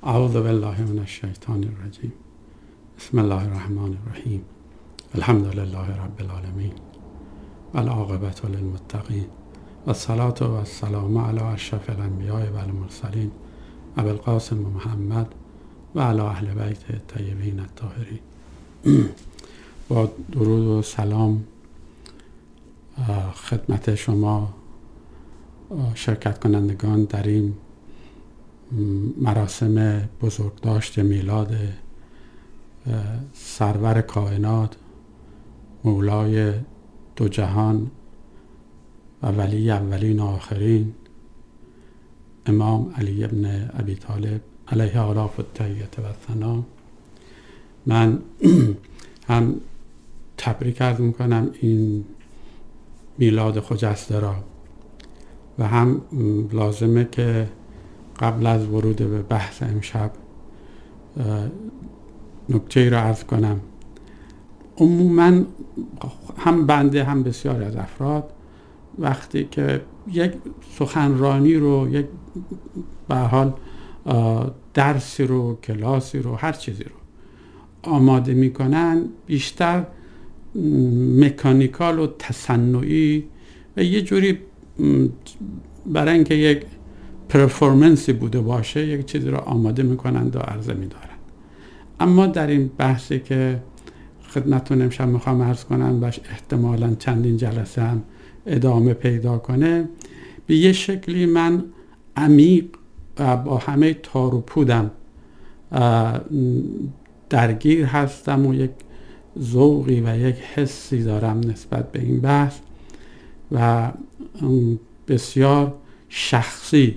اعوذ بالله من الشیطان الرجیم. بسم الله الرحمن الرحیم. الحمد لله رب العالمین و العاقبة للمتقین و الصلاة و السلام علی اشرف الانبیاء و المرسلین ابی القاسم محمد و علی اهل بیت الطیبین الطاهرین. با درود و سلام خدمت شما شرکت کنندگان در این مراسم بزرگداشت میلاد سرور کائنات، مولای دو جهان و ولی اولین و آخرین، امام علی ابن ابی طالب علیه آلاف التحیة و الثنا. من هم تبریک عرض میکنم این میلاد خجسته را و هم لازمه که قبل از ورود به بحث امشب نکته را عرض کنم. عموما هم بنده هم بسیاری از افراد وقتی که یک سخنرانی رو، یک به حال درسی رو، کلاسی رو، هر چیزی رو آماده میکنن، بیشتر مکانیکال و تصنعی و یه جوری برای اینکه یک پرفورمنسی بوده باشه یک چیزی رو آماده میکنند و عرضه میدارن. اما در این بحثی که خدمتتون امشب میخوام عرض کنم و احتمالاً چندین جلسه هم ادامه پیدا کنه، به یه شکلی من عمیق و با همه تار و پودم درگیر هستم و یک ذوقی و یک حسی دارم نسبت به این بحث و بسیار شخصی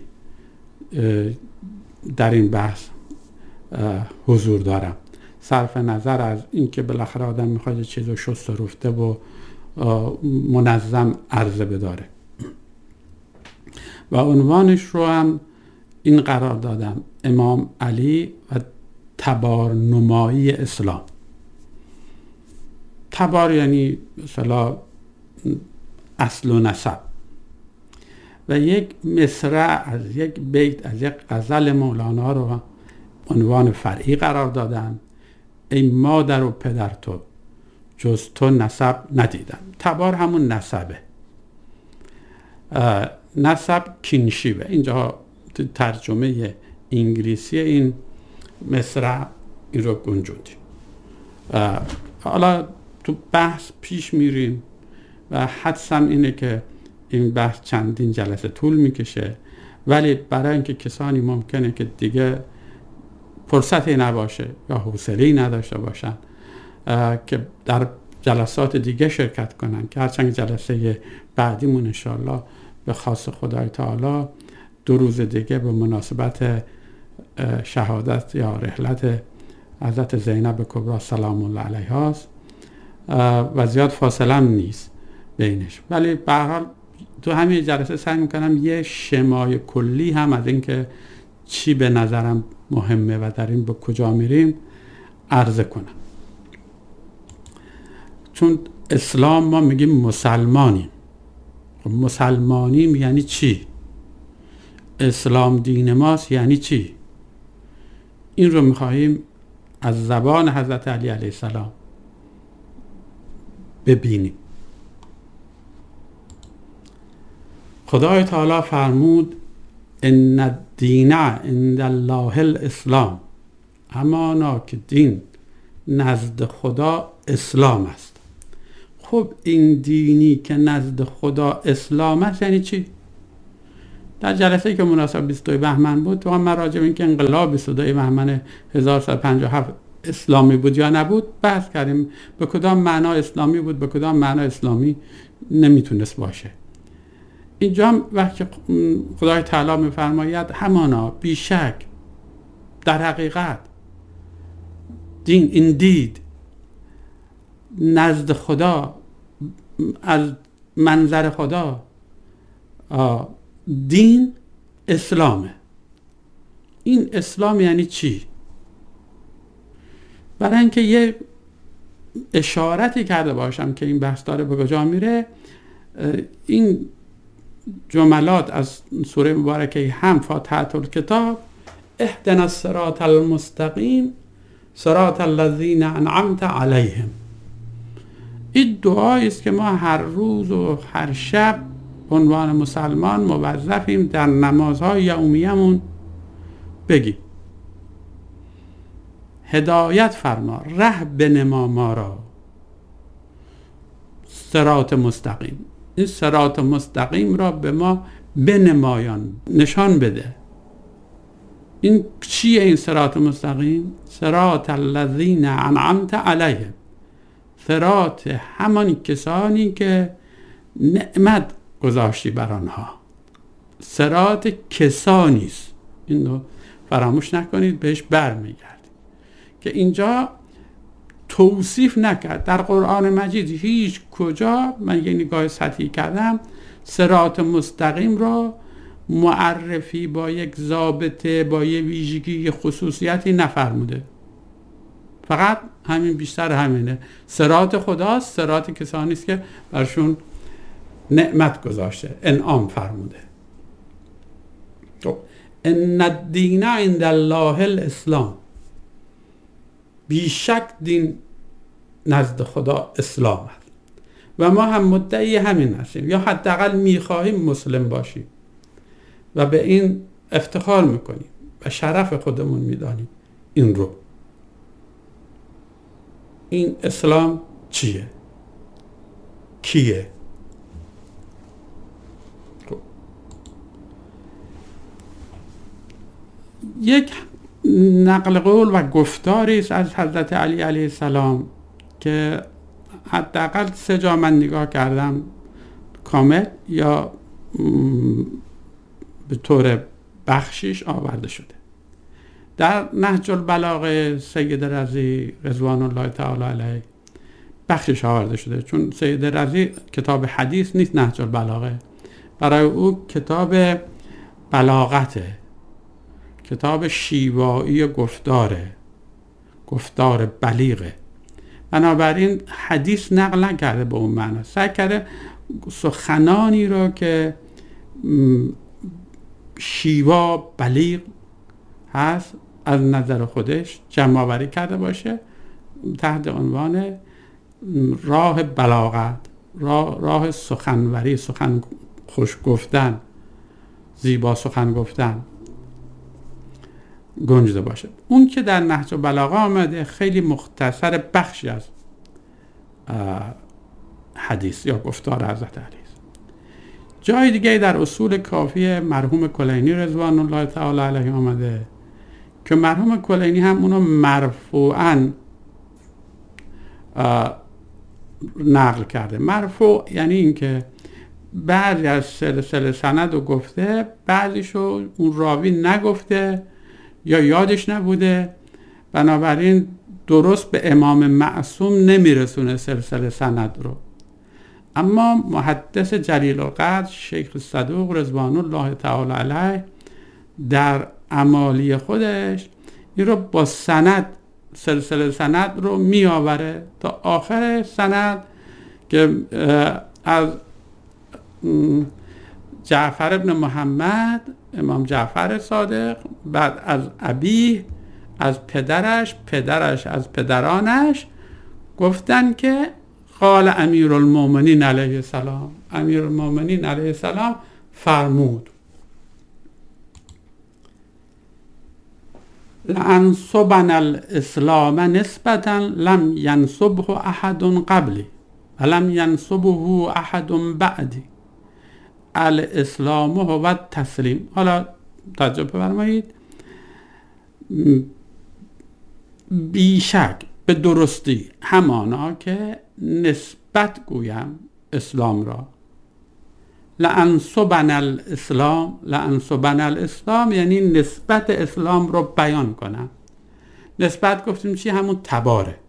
در این بحث حضور دارم، صرف نظر از اینکه بالاخره آدم میخواد چیزو شسته رفته و منظم عرضه بداره. و عنوانش رو هم این قرار دادم: امام علی و تبارنمایی اسلام. تبار یعنی مثلا اصل و نسب، و یک مصرع از یک بیت از یک غزل مولانا رو عنوان فرعی قرار دادم: ای مادر و پدر تو جز تو نسب ندیدم. تبار همون نسبه، نسب کینشیبه. اینجا تو ترجمه انگلیسی این مصرع این رو گنجوندیم. حالا تو بحث پیش میریم و حدسم اینه که این بحث چندین جلسه طول میکشه، ولی برای اینکه کسانی ممکنه که دیگه فرصتی نباشه یا حوصله‌ای نداشته باشن که در جلسات دیگه شرکت کنن، که هرچند جلسه بعدیمون انشاءالله به خاص خدای تعالی 2 روز دیگه به مناسبت شهادت یا رحلت حضرت زینب کبری سلام الله علیها است و زیاد فاصله هم نیست بینش، ولی به هر حال تو همین جلسه سعی میکنم یه شمای کلی هم از این که چی به نظرم مهمه و در این به کجا میریم عرضه کنم. چون اسلام ما میگیم مسلمانیم. مسلمانیم یعنی چی؟ اسلام دین ماست یعنی چی؟ این رو میخواییم از زبان حضرت علی علیه السلام ببینیم. خدای تعالی فرمود: ان الدین عند الله الاسلام. همانا که دین نزد خدا اسلام است. خب این دینی که نزد خدا اسلام است یعنی چی؟ در جلسه‌ای که مناسب 22 بهمن بود تو هم مراجع این که انقلاب 22 بهمن 1357 اسلامی بود یا نبود بحث کردیم. به کدام معنا اسلامی بود، به کدام معنا اسلامی نمیتونست باشه. اینجا هم وقتی خدای تعالی میفرماید همانا بیشک در حقیقت دین ایندید نزد خدا از منظر خدا دین اسلامه. این اسلام یعنی چی؟ برای اینکه یه اشارتی کرده باشم که این بحث داره به کجا میره، این جملات از سوره مبارکه هم فاتحه الکتاب اهدنا الصراط المستقیم صراط الذین انعمت علیهم. این دعایی است که ما هر روز و هر شب به عنوان مسلمان موظفیم در نمازهای یومیه‌مون بگیم. هدایت فرما، ره بنما ما را صراط مستقیم. این صراط مستقیم را به ما بنمایان، نشان بده. این چیه این صراط مستقیم؟ صراط الذین انعمت علیهم، صراط همان کسانی که نعمت گذاشتی بر آنها. صراط کسانی است، این رو فراموش نکنید، بهش برمیگردید که اینجا توصیف نکرد. در قرآن مجید هیچ کجا، من یه نگاه سطحی کردم، صراط مستقیم را معرفی با یک ضابطه، با یه ویژگی خصوصیتی نفرموده. فقط همین، بیشتر همینه. صراط خداست، صراط کسانی است که برشون نعمت گذاشته، انعام فرموده. ان الدین عند الله الاسلام، بیشک دین نزد خدا اسلام است و ما هم مدعی همین هستیم، یا حداقل میخواهیم مسلم باشیم و به این افتخار میکنیم و شرف خودمون میدانیم. این رو، این اسلام چیه؟ کیه؟ یک نقل قول و گفتاری است از حضرت علی علیه السلام که حداقل 3 جا من نگاه کردم کامل یا به طور بخشیش آورده شده. در نهج البلاغه سید رضی رضوان الله تعالی علیه بخشش آورده شده، چون سید رضی کتاب حدیث نیست، نهج البلاغه برای او کتاب بلاغته، کتاب شیوایی گفتاره، گفتار بلیغه. بنابراین حدیث نقل نکرده به اون معنی، سعی کرده سخنانی رو که شیوا بلیغ هست از نظر خودش جمع آوری کرده باشه تحت عنوان راه بلاغت، راه سخنوری، سخن خوش گفتن، زیبا سخن گفتن گنجده باشه. اون که در نهج البلاغه آمده خیلی مختصر بخشی از حدیث یا گفتار حضرت علی. جای دیگه در اصول کافی مرحوم کلینی رضوان الله تعالی علیه آمده که مرحوم کلینی هم اونو مرفوعاً نقل کرده. مرفوع یعنی این که بعضی از سلسله سند رو گفته، بعضیشو اون راوی نگفته یا یادش نبوده، بنابراین درست به امام معصوم نمیرسونه سلسله سند رو. اما محدث جلیل القدر شیخ صدوق رضوان الله تعالی علیه در اعمالی خودش این رو با سند، سلسله سند رو می آوره تا آخر سند که از جعفر ابن محمد، امام جعفر صادق، بعد از ابی، از پدرش از پدرانش گفتن که قال امیرالمومنین علیه السلام، امیرالمومنین علیه السلام فرمود لأنصبن الاسلام نسبتا لم ینصبه احد قبلی و لم ینصبه احد بعدی الاسلام هو التسلیم. حالا توجه بفرمایید، بیشک به درستی همانا که نسبت گویم اسلام را. لأنصبن الاسلام، لأنصبن الاسلام یعنی نسبت اسلام رو بیان کنم. نسبت گفتیم چی؟ همون تباره،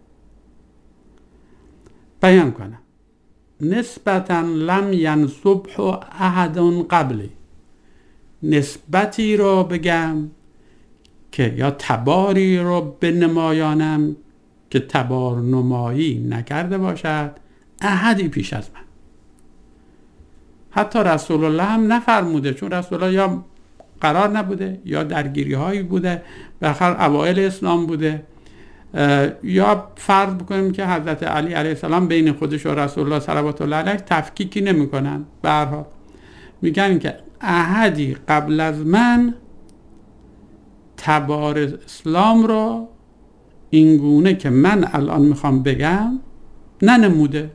بیان کنم. نسبتا لم ینصبه احد قبلی، نسبتی رو بگم که یا تباری رو بنمایانم که تبار نمایی نکرده باشد احدی پیش از من. حتی رسول الله هم نفرموده، چون رسول الله یا قرار نبوده یا درگیری هایی بوده بالاخره اوایل اسلام بوده، یا فرض بکنیم که حضرت علی علیه السلام بین خودش و رسول الله صلوات الله علیه تفکیکی نمی‌کنن. به هر حال میگن که احدی قبل از من تبار اسلام رو اینگونه که من الان میخوام بگم ننموده.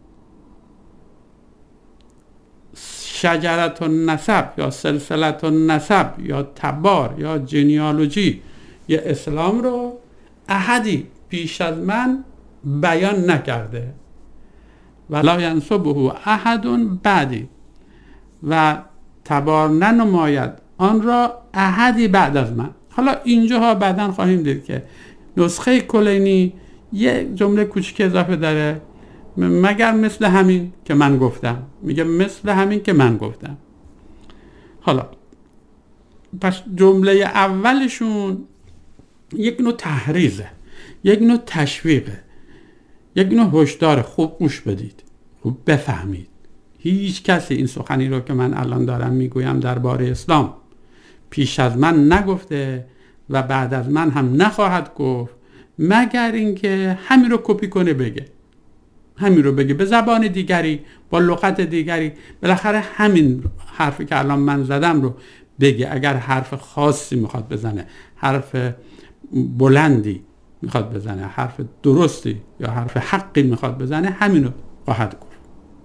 شجرت النسب یا سلسلت النسب یا تبار یا جنیالوجی یا اسلام رو احدی پیش از من بیان نکرده، ولا ینسبه احد بعدی، و تبار ننماید آن را احدی بعد از من. حالا اینجاها بعداً خواهیم دید که نسخه کلینی یه جمله کوچیک اضافه داره، مگر مثل همین که من گفتم. میگه مثل همین که من گفتم. حالا پس جمله اولشون یک نوع تحریزه، یک نوع تشویقه، یک نوع هشدار. خوب گوش بدید، خوب بفهمید. هیچ کسی این سخنی رو که من الان دارم میگویم درباره اسلام پیش از من نگفته و بعد از من هم نخواهد گفت، مگر اینکه همین رو کپی کنه بگه، همین رو بگه به زبان دیگری، با لغت دیگری، بالاخره همین حرفی که الان من زدم رو بگه. اگر حرف خاصی میخواد بزنه، حرف بلندی میخواد بزنه، حرف درستی یا حرف حقی میخواد بزنه، همین رو خواهد گفت.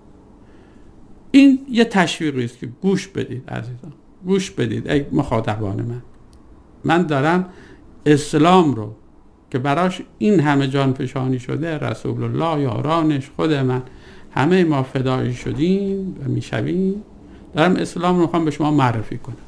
این یه تشویقی است که گوش بدید عزیزان، گوش بدید ای مخاطبان من دارم اسلام رو که براش این همه جان فشانی شده، رسول الله، یارانش، خود من، همه ما فدایی شدیم و میشویم، دارم اسلام رو میخوام به شما معرفی کنم.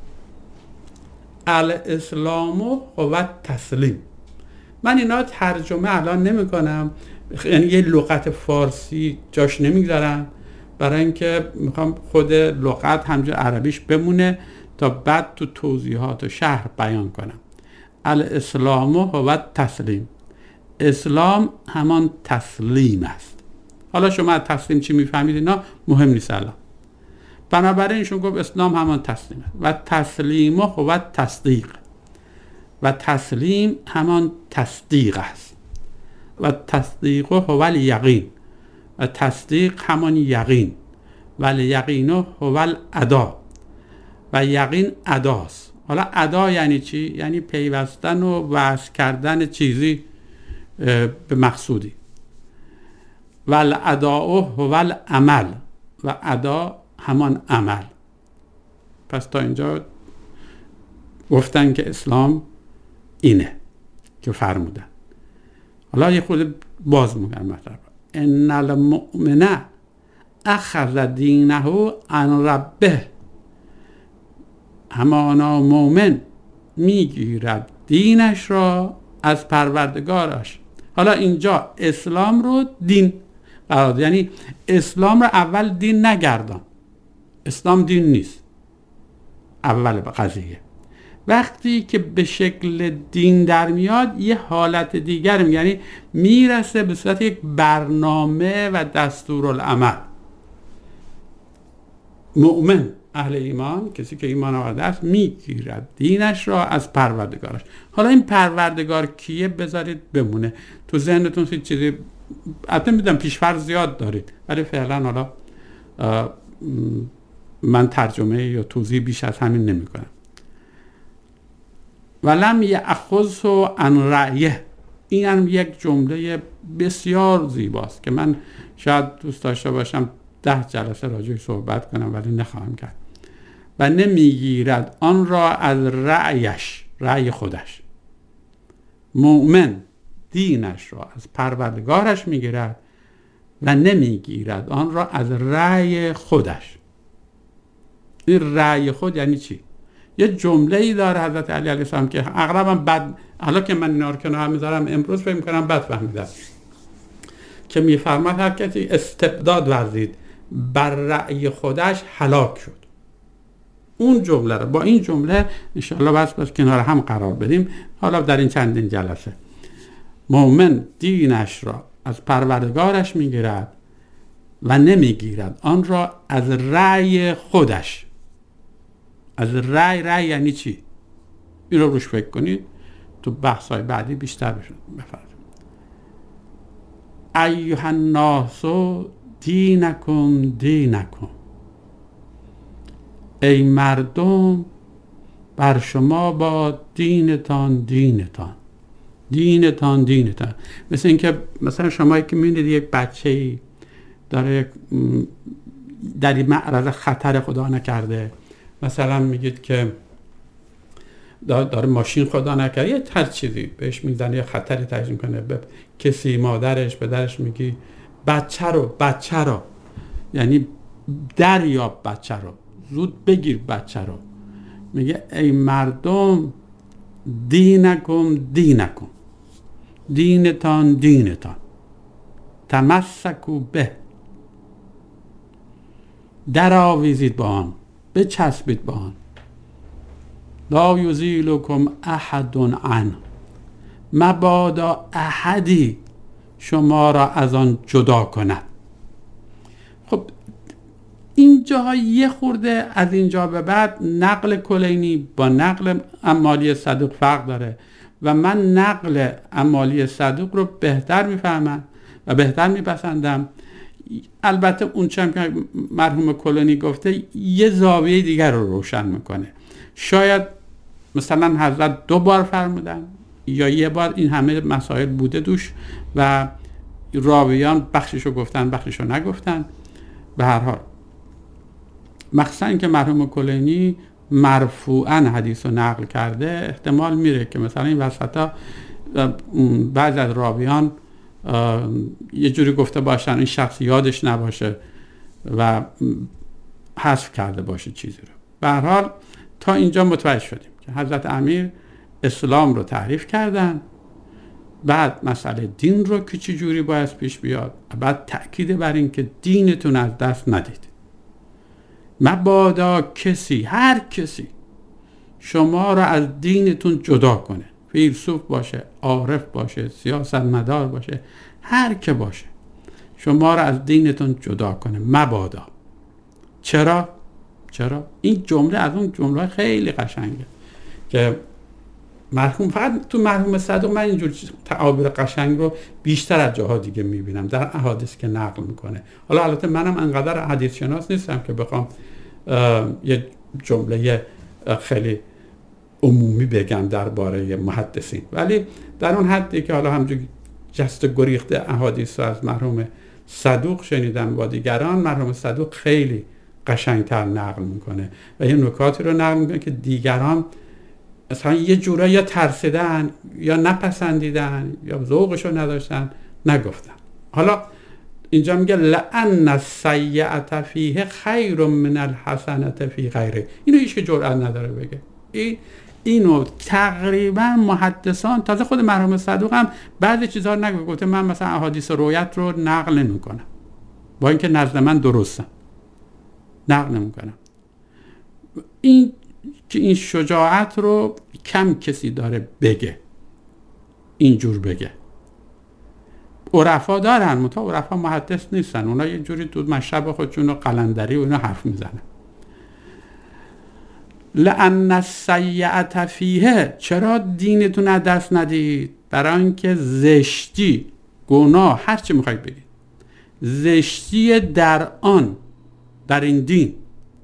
الاسلام هو تسلیم. من اینا ترجمه الان نمی کنم، یعنی یه لغت فارسی جاش نمیگذارم، برای اینکه میخوام خود لغت همجا عربیش بمونه تا بعد تو توضیحات و شرح بیان کنم. الاسلام هو تسلیم. اسلام همان تسلیم است. حالا شما از تسلیم چی میفهمید اینا مهم نیست الان. بنابراین ایشون گفت اسلام همان تسلیم است و تسلیم هو تصدیق، و تسلیم همان تصدیق است و تصدیق هو الیقین، و تصدیق همان یقین، و الیقین هو الادا، و یقین اداست. حالا ادا یعنی چی؟ یعنی پیوستن و وصل کردن چیزی به مقصودی. و الاداء هو العمل، و ادا همان عمل. پس تا اینجا گفتن که اسلام اینه که فرمودن. حالا یه خود باز میگم مطلب. ان المؤمن اخذ دینه عن ربه. همانا مومن میگیرد دینش را از پروردگارش. حالا اینجا اسلام رو دین قرار داد، یعنی اسلام رو اول دین نگردان. اسلام دین نیست اول قضیه. وقتی که به شکل دین در میاد یه حالت دیگر، یعنی میرسه به صورت یک برنامه و دستورالعمل. مؤمن، اهل ایمان، کسی که ایمان آورده است، میگیرد دینش را از پروردگارش. حالا این پروردگار کیه بذارید بمونه تو ذهنتون. چیزی البته میدونم پیش‌فرض زیاد دارید، ولی فعلا حالا من ترجمه یا توضیح بیش از همین نمی کنم. ولم یأخذه عن رأیه. این هم یک جمله بسیار زیباست که من شاید دوست داشته باشم 10 جلسه راجعش صحبت کنم، ولی نخواهم کرد. و نمیگیرد آن را از رأیش، رأی خودش. مؤمن دینش را از پروردگارش میگیرد و نمیگیرد آن را از رأی خودش. این رأی خود یعنی چی؟ یه جمله‌ای داره حضرت علی علیه السلام که اغلبا بد، حالا که من اینا رو کنار میذارم امروز فکر می‌کنم بد فهمیدم، که میفرماد هر کسی استبداد ورزید بر رأی خودش هلاک شد. اون جمله رو با این جمله انشاءالله بس کنار هم قرار بدیم. حالا در این چندین جلسه مؤمن دینش را از پروردگارش میگیرد و نمیگیرد آن را از رأی خودش. از رأی یعنی چی؟ این رو روش فکر کنید، تو بحث‌های بعدی بیشتر بفرمایید. ایها الناس دینکم دینکم، ای مردم بر شما با دینتان دینتان. مثل اینکه مثلا شما که می‌بینید یک بچه‌ای داره در این معرض خطر خدا نکرده، مثلا میگید که داره ماشین خدا نکرده یا هر چیزی بهش میزنه یا خطری تجربه کنه، به کسی مادرش پدرش میگی بچه رو یعنی دریاب بچه رو، زود بگیر بچه رو. میگه ای مردم دینکم دینتان تمسکوا به، در آویزید با آن، بچسبید با آن. لا یزیلکم احد عنه، مبادا احدی شما را از آن جدا کند. خب اینجا یه خورده از اینجا به بعد نقل کلینی با نقل امالی صدوق فرق داره و من نقل امالی صدوق رو بهتر میفهمم و بهتر میپسندم. البته اون چم که مرحوم کلینی گفته یه زاویه دیگر رو روشن میکنه. شاید مثلا حضرت 2 بار فرمودن یا یه بار این همه مسائل بوده دوش و راویان بخششو گفتن بخششو نگفتن. به هر حال مخصوصا که مرحوم کلینی مرفوعاً حدیث رو نقل کرده، احتمال میره که مثلا این وسطا بعضی از راویان یه جوری گفته باشن این شخص یادش نباشه و حذف کرده باشه چیزی رو. به هر حال تا اینجا متوجه شدیم که حضرت امیر اسلام رو تعریف کردن، بعد مسئله دین رو که چی جوری باید پیش بیاد، بعد تأکید بر این که دینتون از دست ندید. مبادا کسی، هر کسی شما را از دینتون جدا کنه، فیلسوف باشه، عارف باشه، سیاستمدار باشه، هر که باشه شما را از دینتون جدا کنه، مبادا. چرا؟ این جمله از اون جمله خیلی قشنگه که مرحوم، فقط تو مرحوم صدوق من اینجور تعابیر قشنگ رو بیشتر از جاها دیگه میبینم در احادیث که نقل میکنه. حالا البته منم انقدر حدیث شناس نیستم که بخوام یه جمله خیلی عمومی بگم درباره محدثین، ولی در اون حدی که حالا همونجور جست گریخته احادیث رو از مرحوم صدوق شنیدم با دیگران، مرحوم صدوق خیلی قشنگتر نقل میکنه و یه نکاتی رو نقل میکنه که دیگران مثلا یه جورایی یا ترسیدن یا نپسندیدن یا ذوقشو نداشتن نگفتن. حالا اینجا میگه لأن السیئة فیه خیر من الحسنة فی غیره. اینو هیچ که جرئت نداره بگه. اینو تقریبا محدثان، تازه خود مرحوم صدوق هم بعضی چیزها رو نگفته، گفته من مثلا احادیث رویت رو نقل نمی‌کنم با اینکه نزد من درستم، نقل نمی‌کنم. این که این شجاعت رو کم کسی داره بگه، اینجور بگه. عرفا دارن، منتها عرفا محدث نیستن، اونا یه جوری تو مشرب خودشون رو قلندری و اینا حرف میزنن. لأن السیئة فیه، چرا دینتون از دست ندید؟ برای اینکه زشتی، گناه، هر چی میخواید بگید، زشتی در آن، در این دین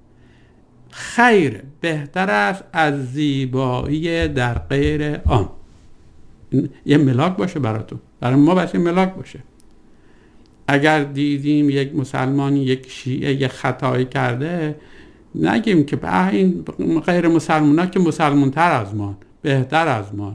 خیر، بهتر است از زیبایی در غیر آن. یه ملاک باشه براتون، برای ما باشه ملاک باشه. اگر دیدیم یک مسلمان، یک شیعه یه خطایی کرده، نگیم که این غیر مسلمان ها که مسلمان تر از ما، بهتر از ما.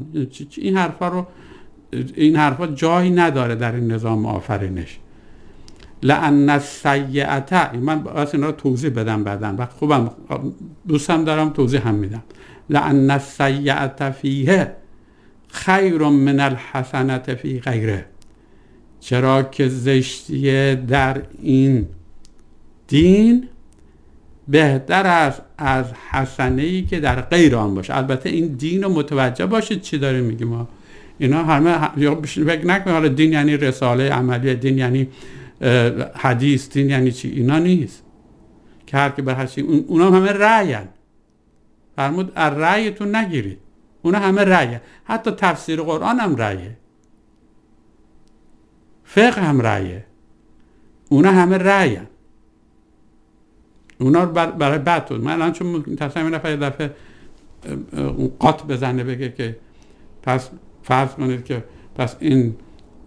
این حرفا جایی نداره در این نظام آفرینش. لأن السیئة، من باید اینا رو توضیح بدم بعدن و خوبم دوستم دارم توضیح هم میدم. لأن السیئة فیه خیر من الحسنة فی غیره، چرا که زشتی در این دین بهتر است از حسنه‌ای که در غیر آن باشه. البته این دین رو متوجه باشید چی داره میگیم ما. اینا همه فکر نکنید حالا دین یعنی رساله عملی، دین یعنی حدیث، دین یعنی چی. اینا نیست که هر کی بر هر چی، اونا همه رأیان. فرمود رأیتون نگیرید، اونا همه رأیه، حتی تفسیر قرآن هم رأیه، فقه هم رأیه، اونا همه رأیه، اونا برای بعد من الان چون تصمیم نفر یه دفعه قاط بزنه بگه که پس فرض کنید که پس این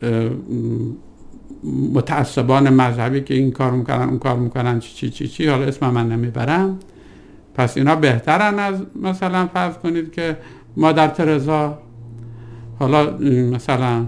متعصبان مذهبی که این کار میکنن اون کار میکنن چی حالا اسم من نمیبرم، پس اینا بهترن از مثلا فرض کنید که مادر ترزا. حالا مثلا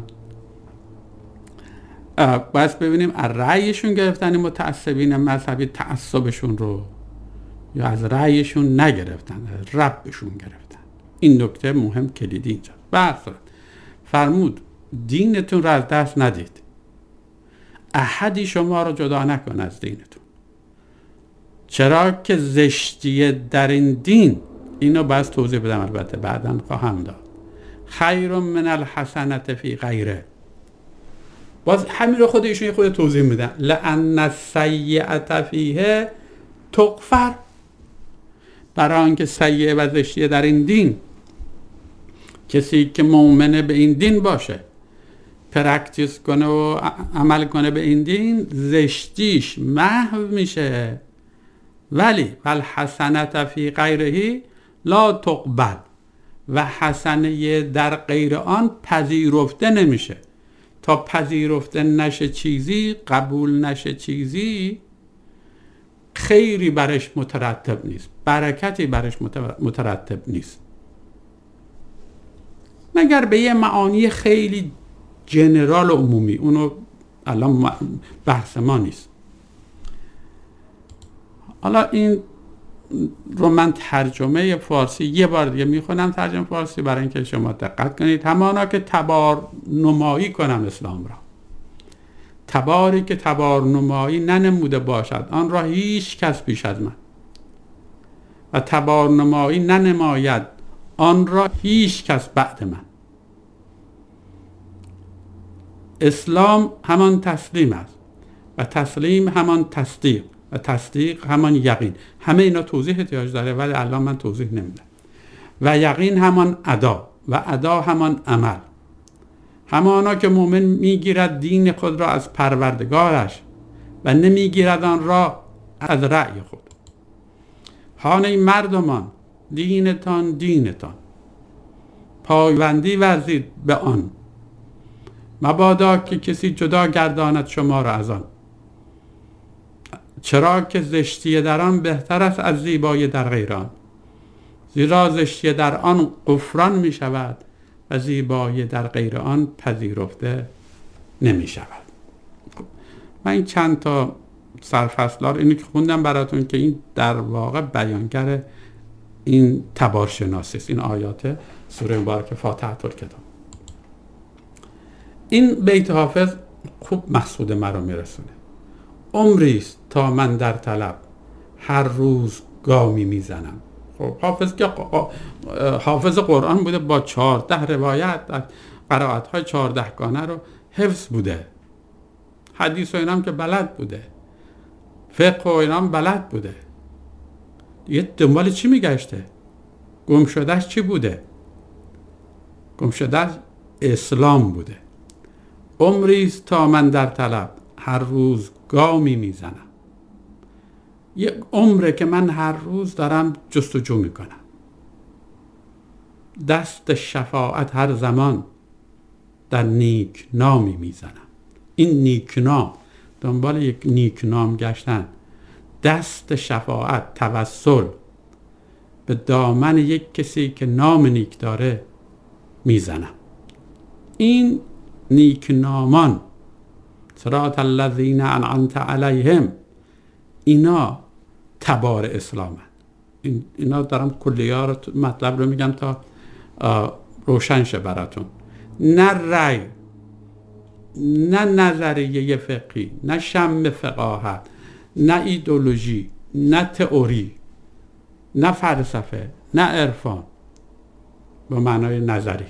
بس ببینیم از رأیشون گرفتن این متعصبین مذهبی تعصبشون رو یا از رأیشون نگرفتن، از ربشون گرفتن. این نکته مهم کلیدی اینجا. بس فرمود دینتون رو از دست ندید، احدی شما رو جدا نکن از دینتون، چرا که زشتی در این دین، اینو باید توضیح بدم البته بعداً خواهم داد، خیر من الحسنة فی غیره. باز همین رو خود ایشون خود توضیح میدن، لأن السیئة فیه تغفر، برای آنکه سیئه و زشتی در این دین، کسی که مؤمنه به این دین باشه، پرکتیس کنه و عمل کنه به این دین، زشتیش محو میشه. ولی والحسنة فی غیره لا تقبل، و حسنه در غیر آن پذیرفته نمیشه. تا پذیرفته نشه چیزی، قبول نشه چیزی، خیری برش مترتب نیست، برکتی برش مترتب نیست، مگر به یه معانی خیلی جنرال و عمومی. اونو الان بحث ما نیست. حالا این رو من ترجمه فارسی یه بار دیگه میخونم، ترجمه فارسی، برای اینکه شما دقت کنید. همانا که تبار نمایی کنم اسلام را، تباری که تبار نمایی ننموده باشد آن را هیچ کس پیش از من، و تبار نمایی ننماید آن را هیچ کس بعد من. اسلام همان تسلیم است و تسلیم همان تصدیق و تصدیق همان یقین. همه اینا توضیح احتیاج داره ولی الان من توضیح نمیدم. و یقین همان ادا و ادا همان عمل. همانا که مؤمن میگیرد دین خود را از پروردگارش و نمیگیرد آن را از رأی خود. هان ای مردمان دینتان دینتان، پایبندی ورزید به آن، مبادا که کسی جدا گرداند شما را از آن، چرا که زشتی در آن بهتر است از زیبایی در غیر آن، زیرا زشتی در آن غفران می شود و زیبایی در غیر آن پذیرفته نمی شود. من این چند تا سرفصلار اینو که خوندم براتون که این در واقع بیانگر این تبارشناسی است، این آیات سوره مبارکه فاتحه الکتاب. این بیت حافظ خوب مقصود مرا میرسونه. عمریست تا من در طلب هر روز گامی میزنم. خب حافظ که حافظ قرآن بوده، با 14 روایت قرائت های 14 گانه رو حفظ بوده، حدیث و اینام که بلد بوده، فقه و اینام بلد بوده. یه دنبال چی میگشته؟ گم شدهش چی بوده؟ گم شدهش اسلام بوده. عمریست تا من در طلب هر روز گامی میزنم. یک عمره که من هر روز دارم جستجو میکنم. دست شفاعت هر زمان در نیک نامی میزنم. این نیک نام، دنبال یک نیک نام گشتن، دست شفاعت، توسل به دامن یک کسی که نام نیک داره میزنم. این نیک نامان، صراط الذین انعمت علیهم، اینا تبار اسلامن. اینا دارم کلیه رو مطلب رو میگم تا روشن شه براتون. نه رأی، نه نظریه فقهی، نه شم فقاهت، نه ایدئولوژی، نه تئوری، نه فلسفه، نه عرفان به معنای نظری.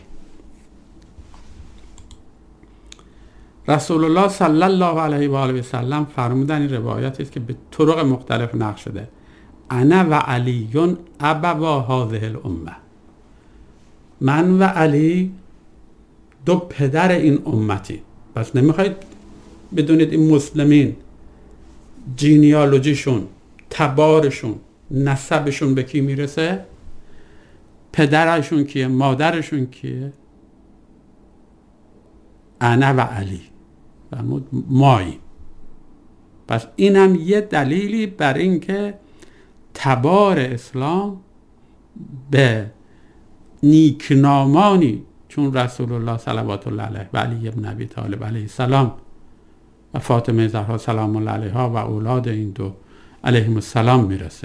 رسول الله صلی الله علیه و آله و سلم فرمودن، این روایتی است که به طرق مختلف نقل شده، انا و علیون ابوا هذه الامه، من و علی دو پدر این امتی. پس نمیخواید بدونید این مسلمین جینیالوجیشون، تبارشون، نسبشون به کی میرسه؟ پدرشون کیه؟ مادرشون کیه؟ انا و علی و مایی. پس این هم یه دلیلی بر این که تبار اسلام به نیکنامانی چون رسول الله صلوات الله علیه و علی بن ابی طالب علیه السلام و فاطمه زهرا سلام الله علیها و اولاد این دو علیهم السلام میرسه.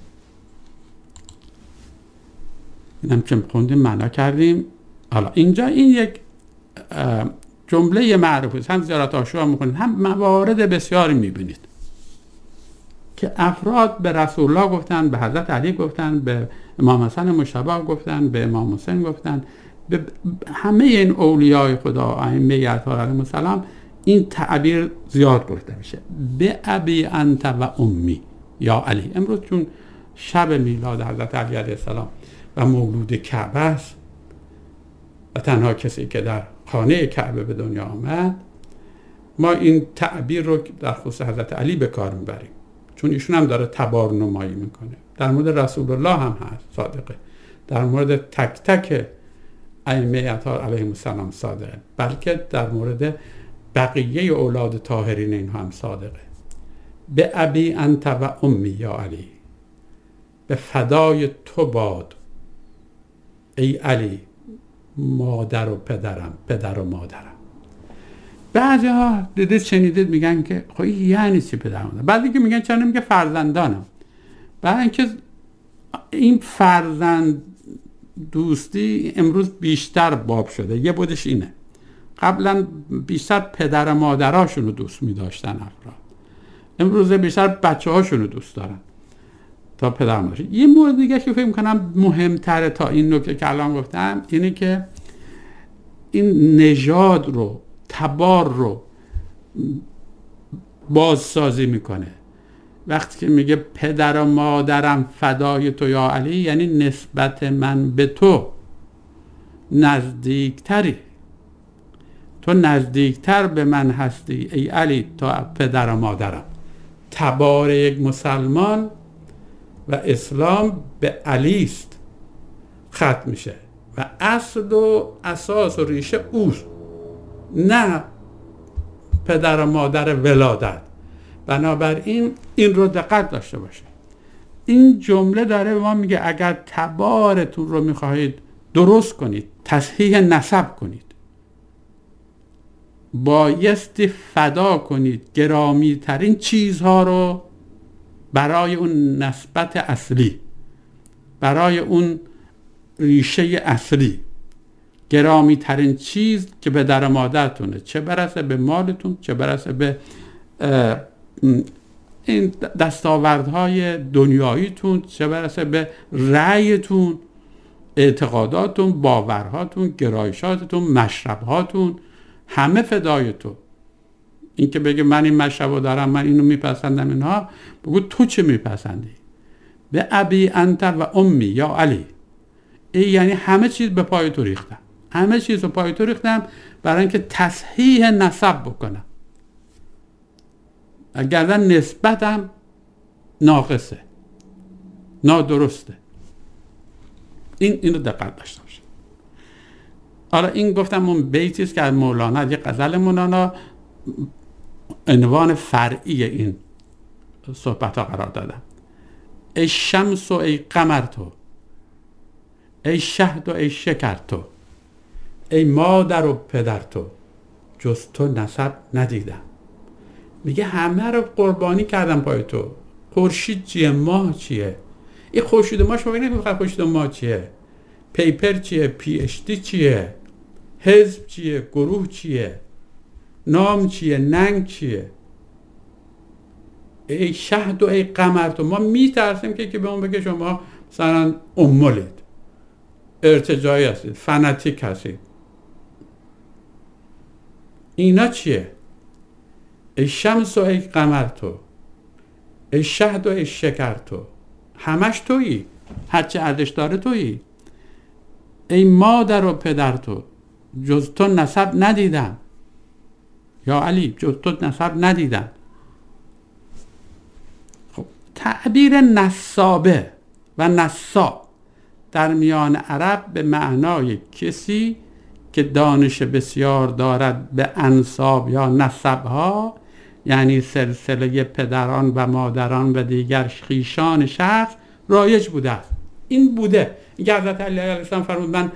اینم که خوندیم معنا کردیم. حالا اینجا این یک جمله معروفه است، هم زیارت عاشورا میکنید هم موارد بسیاری میبینید که افراد به رسول الله گفتن، به حضرت علی گفتن، به امام حسن مجتبی گفتن، به امام حسین گفتن، به همه این اولیای خدا ائمه اطهار علیهم السلام این تعبیر زیاد گفته میشه. به ابی انت و امی یا علی. امروز چون شب میلاد حضرت علی علیه السلام و مولود کعبه است و تنها کسی که در خانه کعبه به دنیا آمد، ما این تعبیر رو در خصوص حضرت علی به کار میبریم چون ایشون هم داره تبار نمایی میکنه. در مورد رسول الله هم هست صادقه، در مورد تک تک ائمه اطهار علیهم السلام صادقه، بلکه در مورد بقیه اولاد طاهرین اینها هم صادقه. به ابی انت و امی یا علی، به فدای تو باد ای علی مادر و پدرم، پدر و مادرم. بعضی ها دیدید شنیدید میگن که خب یعنی چی پدر و مادر؟ بعضی که میگن چرا نمیگه فرزندانم؟ برای اینکه این فرزند دوستی امروز بیشتر باب شده. یه بودش اینه، قبلا بیشتر پدر و مادراشون رو دوست می‌داشتن افراد، امروز بیشتر بچه‌هاشون رو دوست دارن تا پدر و مادر. یه مورد دیگه که فکر می‌کنم مهم‌تره تا این نکته که الان گفتم اینه که این نژاد رو، تبار رو بازسازی میکنه. وقتی که میگه پدر و مادرم فدای تو یا علی، یعنی نسبت من به تو نزدیکتری، تو نزدیکتر به من هستی ای علی تا پدر و مادرم. تبار یک مسلمان و اسلام به علی است ختم میشه و اصل و اساس و ریشه اوست، نه پدر و مادر ولادت. بنابراین این رو دقت داشته باشه. این جمله داره به ما میگه اگر تبارتون رو میخواهید درست کنید، تصحیح نسب کنید، بایستی فدا کنید گرامی ترین چیزها رو برای اون نسبت اصلی، برای اون ریشه اصلی. گرامی ترین چیز که به در مادرتونه، چه برسه به مالتون، چه برسه به این دستاوردهای دنیاییتون، چه برسه به رأیتون، اعتقاداتون، باورهاتون، گرایشاتتون، مشربهاتون، همه فدای تو. این که بگه من این مشربو دارم، من اینو میپسندم، اینها، بگو تو چه میپسندی؟ به ابی انت و امی یا علی. این یعنی همه چیز به پای تو ریختم، همه چیز رو پای تو ریختم برای اینکه تصحیح نسب بکنم. اگر نسبتم ناقصه، نادرسته. اینو دقت داشته باشه. حالا این گفتم اون بیتی است که از مولانا، یه غزل مولانا، عنوان فرعی این صحبت ها قرار دادم. ای شمس و ای قمر تو، ای شهد و ای شکر تو، ای مادر و پدر تو، جز تو نسب ندیدم. میگه همه رو قربانی کردم پای تو. خورشید چیه؟ ماه چیه؟ این خورشید ماه شما ببینید فقط خورشید ماه چیه؟ پیپر چیه؟ پی اچ دی چیه؟ حزب چیه؟ گروه چیه؟ نام چیه؟ ننگ چیه؟ ای شهد و ای قمر تو. ما میترسیم که به اون بگه شما مثلا امولید، ارتجاعی هستید، فناتیک هستید. اینا چیه؟ ای شمس و ای قمر تو، ای شهد و ای شکر تو، همش تویی، هرچی ارزش داره تویی. ای مادر و پدر تو، جز تو نسب ندیدم. یا علی، جز تو نسب ندیدم. خب تعبیر نسابه و نساب در میان عرب به معنای کسی که دانش بسیار دارد به انساب یا نسبها، یعنی سلسله پدران و مادران و دیگر خویشان شخص رایج بوده است. این بوده. این حضرت علی علیه السلام فرمود من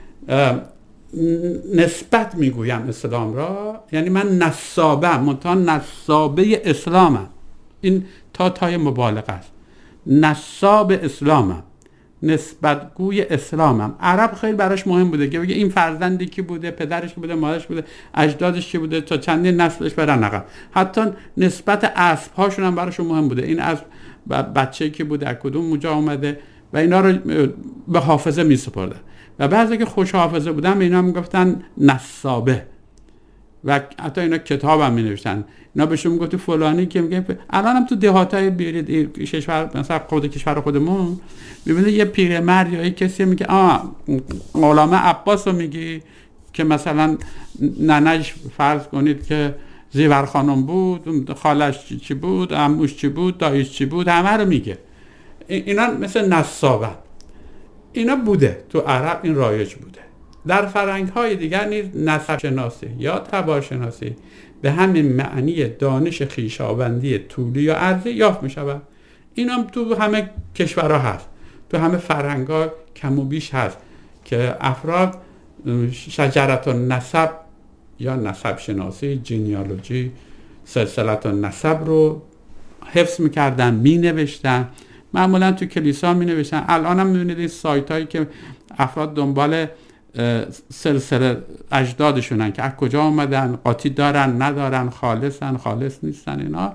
نسبت میگویم اسلام را، یعنی من نسابم، منتها نسابه اسلامم. این تای مبالغه است. نساب اسلامم، نسبتگوی اسلامم. عرب خیلی براش مهم بوده که بگه این فرزندی کی بوده، پدرش کی بوده، مادرش بوده، اجدادش کی بوده، تا چندین نسلش برن عقب. حتی نسبت اسب هاشون هم براشون مهم بوده. این اسب بچه‌ای که بوده، از کدوم موجا اومده، و اینا رو به حافظه میسپردن. و بعضی که خوش حافظه بودن به اینا میگفتن نسابه، و حتی اینا کتاب هم می نوشتن. اینا بهشون میگفت فلانی که میگه الان هم تو دهاتای بیرید کشور، مثلا خود کشور خودمون میبینید یه پیرمرد یا یه کسی میگه غلام عباس رو میگی که مثلا ننه‌اش فرض کنید که زیور خانم بود، خالش چی بود، عموش چی بود، داییش چی بود، همه رو میگه. اینا مثل نسابه. اینا بوده تو عرب، این رایج بوده. در فرهنگ‌های دیگر نیز نسب شناسی یا تبار شناسی به همین معنی دانش خویشاوندی طولی یا عرضی یافت می‌شود. این هم تو همه کشورها هست، تو همه فرهنگ‌ها کم و بیش هست که افراد شجرت النسب یا نسب شناسی، جینیالوجی، سلسلت النسب رو حفظ می‌کردن، می‌نوشتن. معمولا تو کلیسا می‌نوشتن. الان هم می‌بینید این سایت‌هایی که افراد دنبال سلسله اجدادشونن که از کجا اومدن، قاطی دارن ندارن، خالصن خالص نیستن. اینا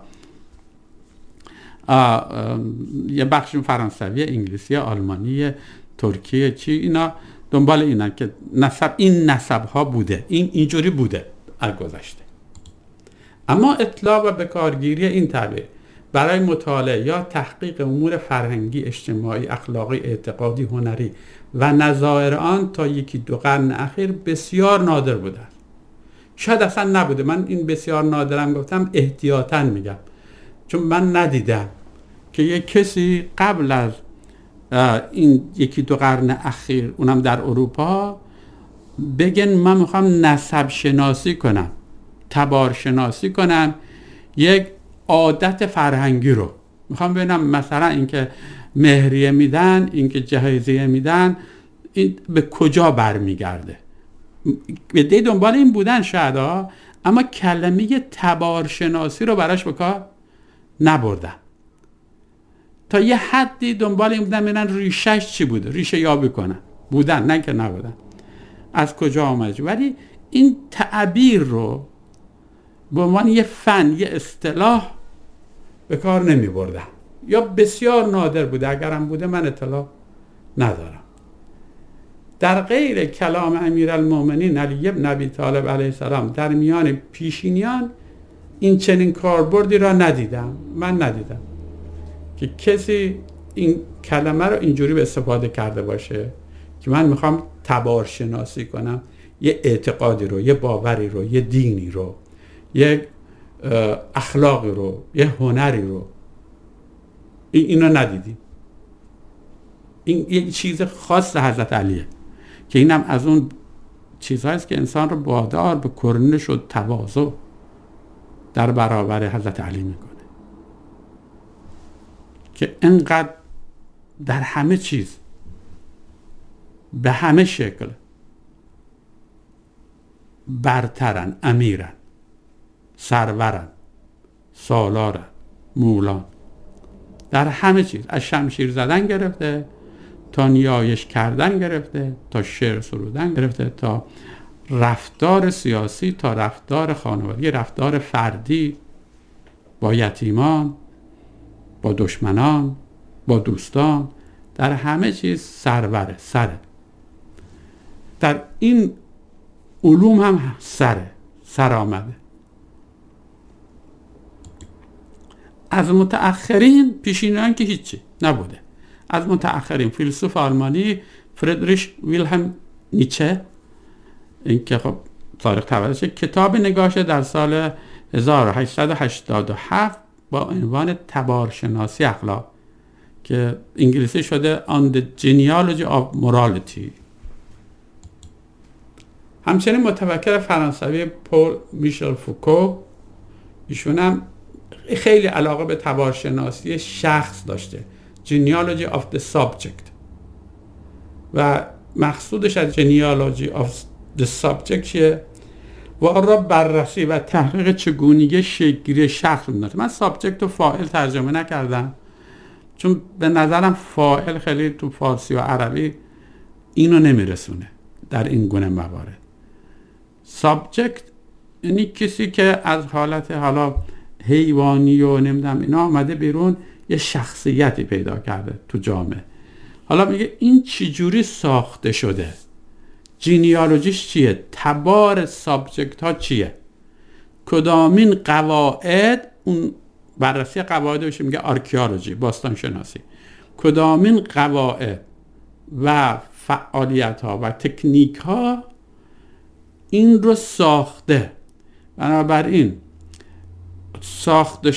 یه بخششون فرانسوی، انگلیسی، آلمانی، ترکیه، چی، اینا دنبال اینن که نسب، این نسب ها بوده، این اینجوری بوده از گذشته. اما اطلاق و بکارگیری این تعبیر برای مطالعه یا تحقیق امور فرهنگی، اجتماعی، اخلاقی، اعتقادی، هنری و نظایر آن تا یکی دو قرن اخیر بسیار نادر بوده است. شاید اصلا نبوده. من این بسیار نادرم گفتم احتیاطاً میگم، چون من ندیدم که یک کسی قبل از این یکی دو قرن اخیر، اونم در اروپا، بگن من میخوام نسب شناسی کنم، تبار شناسی کنم، یک عادت فرهنگی رو میخوام ببینم، مثلا اینکه مهریه میدن، اینکه جهیزیه میدن، این به کجا برمیگرده. به دنبال این بودن شاید اما کلمه تبار شناسی رو براش به کار نبردن. تا یه حدی دنبال این بودن ببینن ریشش چی بوده، ریشه یابی کنن. بودن، نه که نبودن، از کجا آمده. ولی این تعبیر رو به عنوان یه فن، یه اصطلاح به کار نمی بردن، یا بسیار نادر بوده. اگرم بوده من اطلاع ندارم. در غیر کلام امیرالمومنین علی بن ابی طالب علیه السلام در میان پیشینیان این چنین کاربردی را ندیدم. من ندیدم که کسی این کلمه رو اینجوری به استفاده کرده باشه که من میخوام تبار شناسی کنم یه اعتقادی رو، یه باوری رو، یه دینی رو، یه اخلاقی رو، یه هنری رو. اینو ندیدیم. این یه چیز خاص حضرت علیه که اینم از اون چیزهاییست که انسان رو وادار به کرنش و تواضع در برابر حضرت علی میکنه، که انقدر در همه چیز، به همه شکل برترن، امیرن، سرورن، سالارن، مولان، در همه چیز، از شمشیر زدن گرفته تا نیایش کردن گرفته، تا شعر سرودن گرفته، تا رفتار سیاسی، تا رفتار خانوادگی، رفتار فردی با یتیمان، با دشمنان، با دوستان، در همه چیز سروره، سره. در این علوم هم سر آمده. از متأخرین، پیشینیان که هیچی نبوده. از متأخرین فیلسوف آلمانی فریدریش ویلهلم نیچه، این که خب تاریخ تولدش، کتاب نگاشته در سال 1887 با عنوان تبارشناسی اخلاق که انگلیسی شده On the Genealogy of Morality. همچنین متفکر فرانسوی پول میشل فوکو، ایشون هم خیلی علاقه به تبارشناسی شخص داشته، Genealogy of the Subject، و مقصودش از Genealogy of the Subject چیه؟ و آن را بررسی و تحقیق چگونگی شکل‌گیری شخص می‌دونه. من سابجکت و فاعل ترجمه نکردم چون به نظرم فاعل خیلی تو فارسی و عربی اینو نمیرسونه در این گونه موارد. سابجکت یعنی کسی که از حالت حالا حیوانی و نمیدونم اینا آمده بیرون، یه شخصیتی پیدا کرده تو جامعه. حالا میگه این چجوری ساخته شده، جینیالوجیش چیه، تبار سابجکت ها چیه، کدامین قواعد، اون بررسی قواعد بشه میگه آرکیولوژی، باستان شناسی، کدامین قواعد و فعالیت ها و تکنیک ها این رو ساخته. بنابراین ساخته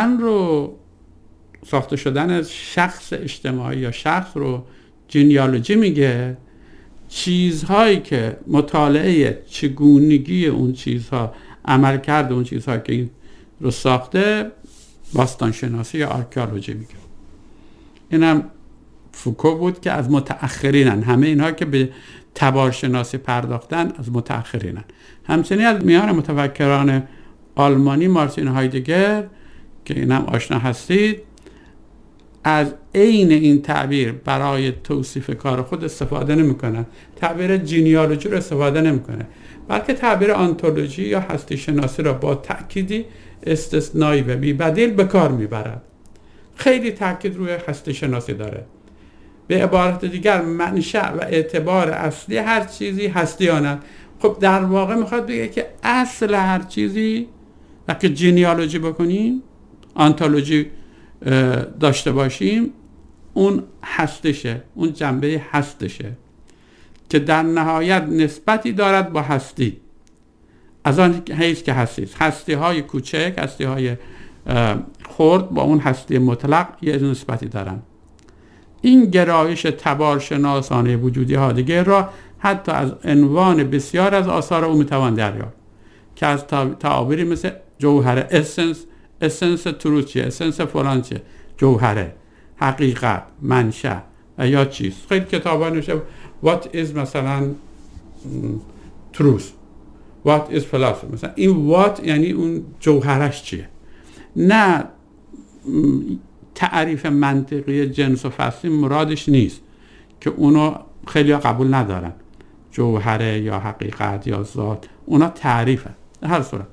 شدن از شخص اجتماعی یا شخص رو جینیالوجی میگه. چیزهایی که مطالعه چگونگی اون چیزها، عمل کرده اون چیزها که این رو ساخته، باستان شناسی یا آرکیولوژی میگه. اینم فوکو بود که از متأخرینن. همه اینها که به تبارشناسی پرداختن از متأخرینن. همچنین از میان متفکران آلمانی مارتین هایدگر که اینم آشنا هستید، از عین این تعبیر برای توصیف کار خود استفاده نمی‌کنه. تعبیر جینیالوژی رو استفاده نمی‌کنه، بلکه تعبیر آنتولوژی یا هستی شناسی را با تأکیدی استثنایی و بی‌بدیل به کار می‌برد. خیلی تأکید روی هستی شناسی داره. به عبارت دیگر منشأ و اعتبار اصلی هر چیزی هستی آنه. خب در واقع میخواد بگه که اصل هر چیزی وقتی جینیالوژی بکنیم، آنتولوژی داشته باشیم، اون هستشه، اون جنبه هستشه که در نهایت نسبتی دارد با هستی. از آن حیث که هستی های کوچک، هستی های خرد با اون هستی مطلق یه نسبتی دارن. این گرایش تبارشناسانه وجودی هایدگر را حتی از عنوان بسیار از آثار او میتوان دریافت که از تعابیری مثل جوهره، اسنس تروت چیه، اسنس فلان چیه، جوهره، حقیقت، منشأ و یا چیز. خیلی کتابا نوشته what is مثلا truth، what is philosophy، مثلا این what یعنی اون جوهرش چیه، نه تعریف منطقی جنس و فصلی مرادش نیست که اونو خیلی قبول ندارن، جوهره یا حقیقت یا ذات، اونا تعریفه. در هر صورت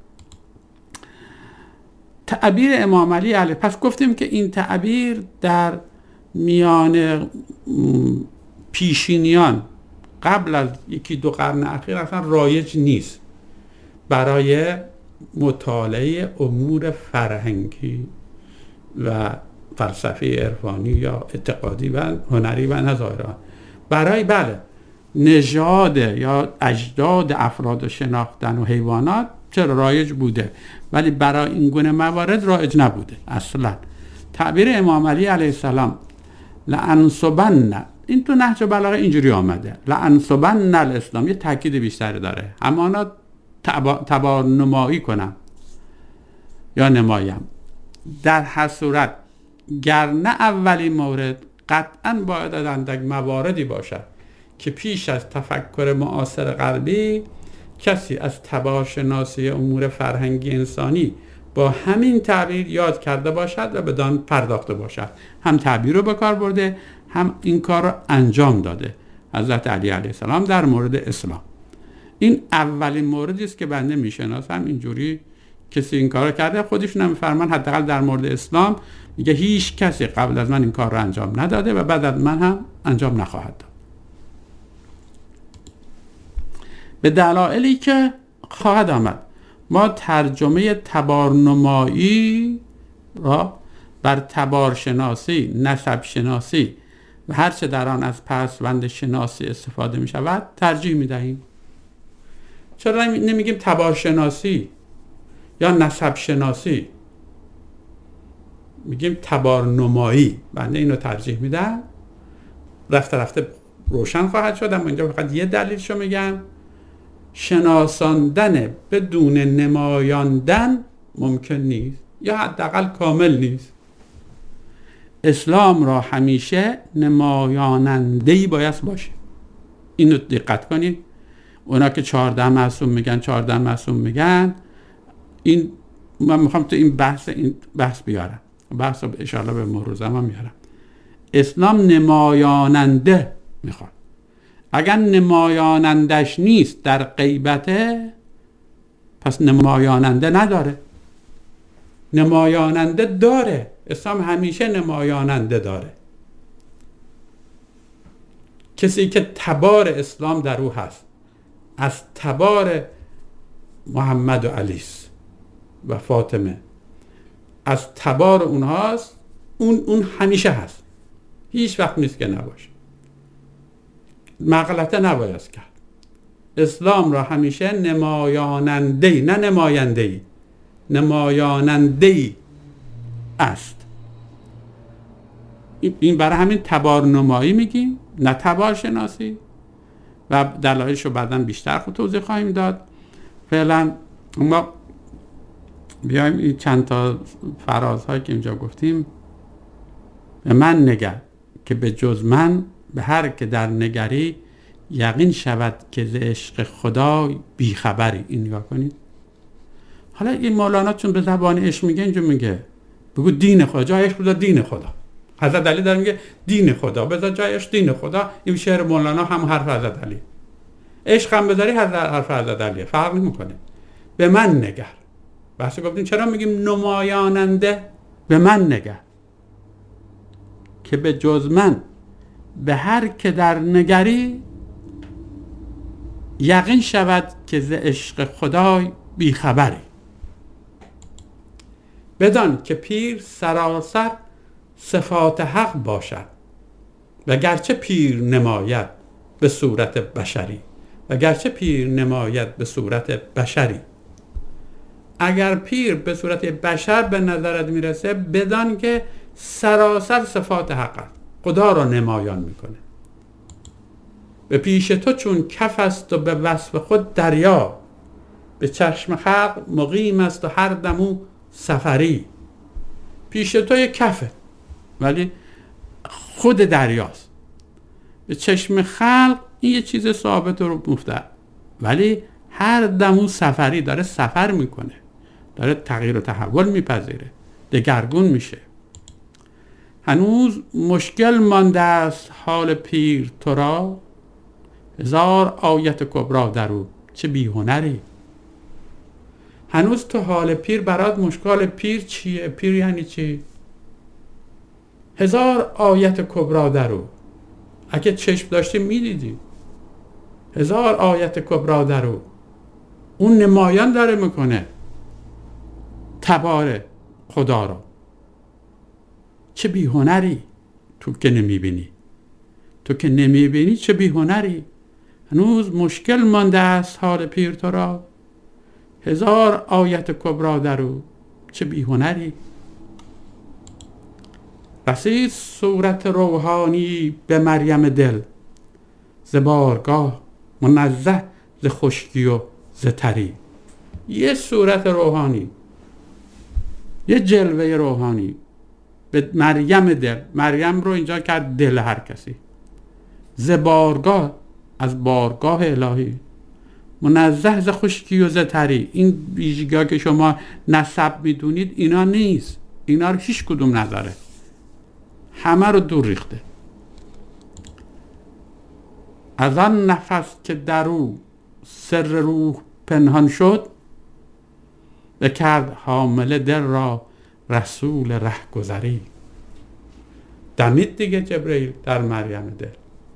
تعبیر امام علی علیه، پس گفتیم که این تعبیر در میان پیشینیان قبل از 1-2 قرن اخیر اصلا رایج نیست برای مطالعه امور فرهنگی و فلسفی عرفانی یا اعتقادی و هنری و نظایرها. برای بله نژاد یا اجداد افراد شناختن و حیوانات چرا رایج بوده، ولی برای این گونه موارد رایج نبوده اصلا. تعبیر امام علی علیه السلام لانصبن، این تو نهج بلاغه اینجوری آمده، لانصبن الاسلام، یه تاکید بیشتری داره، همانا تبارنمایی کنم یا نمایم. در هر صورت گرنه اولین مورد قطعاً باید اندک مواردی باشد که پیش از تفکر معاصر غربی کسی از تبارشناسی امور فرهنگی انسانی با همین تعبیر یاد کرده باشد و بدان پرداخته باشد. هم تعبیر رو به کار برده، هم این کار رو انجام داده حضرت علی علیه السلام در مورد اسلام. این اولین موردی است که بنده میشناسم اینجوری کسی این کار رو کرده. خودشون هم فرمان حداقل در مورد اسلام میگه هیچ کسی قبل از من این کار رو انجام نداده و بعد از من هم انجام نخواهد داد، به دلایلی که خواهد آمد. ما ترجمه تبارنمایی را بر تبار شناسی، نسب شناسی و هرچه در آن از پسوند شناسی استفاده می شود ترجیح می دهیم. چرا نمیگیم تبار شناسی یا نسب شناسی؟ میگیم تبار نمایی. بنده اینو ترجیح میدم. رفته رفته روشن خواهد شد، اما اینجا فقط یه دلیلشو میگم. شناساندن بدون نمایاندن ممکن نیست یا حداقل کامل نیست. اسلام را همیشه نمایاننده‌ای باید باشه. اینو دقت کنید. اونا که 14 معصوم میگن این من میخوام تو این بحث بیارم. بحث رو انشاءالله به مرور زمان میارم. اسلام نمایاننده میخواد. اگر نمایانندش نیست در غیبته، پس نمایاننده نداره. نمایاننده داره. اسلام همیشه نمایاننده داره. کسی که تبار اسلام در او هست، از تبار محمد و علی و فاطمه، از تبار اونهاست، اون همیشه هست. هیچ وقت نیست که نباشه. مغلطه نباید کرد. اسلام را همیشه نمایاننده‌ای، نه نماینده‌ای، نمایاننده‌ای است. این برای همین تبار نمایی میگیم، نه تبار شناسی، و دلایلش رو بعداً بیشتر توضیح خواهیم داد. فعلا ما بیایم این چند تا فرازهایی که اینجا گفتیم. به من نگر که به جز من به هر که در نگری یقین شود که ز عشق خدا بیخبری. این نگاه کنید. حالا این مولانا چون به زبان عشق میگه، اینجا میگه بگو دین خدا، جای عشق بذار دین خدا. حضرت علی داره میگه دین خدا، بذار جای عشق دین خدا. این شعر مولانا هم حرف حضرت علی. عشق هم بذاری حرف حضرت علی، فرق نمیکنه. به من نگر. بحث گفتیم چرا میگیم نمایاننده؟ به من نگر که به جز من به هر که در نگری یقین شود که ز عشق خدای بیخبری. بدان که پیر سراسر صفات حق باشد و گرچه پیر نماید به صورت بشری. و گرچه پیر نماید به صورت بشری. اگر پیر به صورت بشر به نظرت میرسه، بدان که سراسر صفات حق است، خدا را نمایان میکنه. به پیش تو چون کف است و به وصف خود دریا، به چشم خلق مقیم است و هر دمو سفری. پیش تو یک کفه ولی خود دریاست. به چشم خلق این یه چیز ثابت رو مفته، ولی هر دمو سفری، داره سفر میکنه، داره تغییر و تحول میپذیره، دگرگون میشه. هنوز مشکل مانده است حال پیر تو را، هزار آیت کبرا در او چه بی هنری. هنوز تو حال پیر برات مشکل پیر چیه؟ پیر یعنی چی؟ هزار آیت کبرا در او. اگه چشم داشتی میدیدی. هزار آیت کبرا در او. اون نمایان داره میکنه تبار خدا را. چه بی هنری تو که نمیبینی. تو که نمیبینی چه بی هنری. هنوز مشکل مانده است حال پیر تو را، هزار آیت کبرا در او چه بی هنری. رسید صورت روحانی به مریم دل، ز بارگاه منزه ز خشکی و ز تری. یه صورت روحانی، یه جلوه روحانی به مریم دل. مریم رو اینجا کرد دل هر کسی. ز بارگاه، از بارگاه الهی، منزه ز خشکی و ز تری. این ویژگی‌ها که شما نسب میدونید اینا نیست، اینا رو هیچ کدوم نداره، همه رو دور ریخته. از آن نفس که در او سر روح پنهان شد، بکرد حامله دل را رسول رهگذری. دمید دیگه جبرئیل در مریم دل.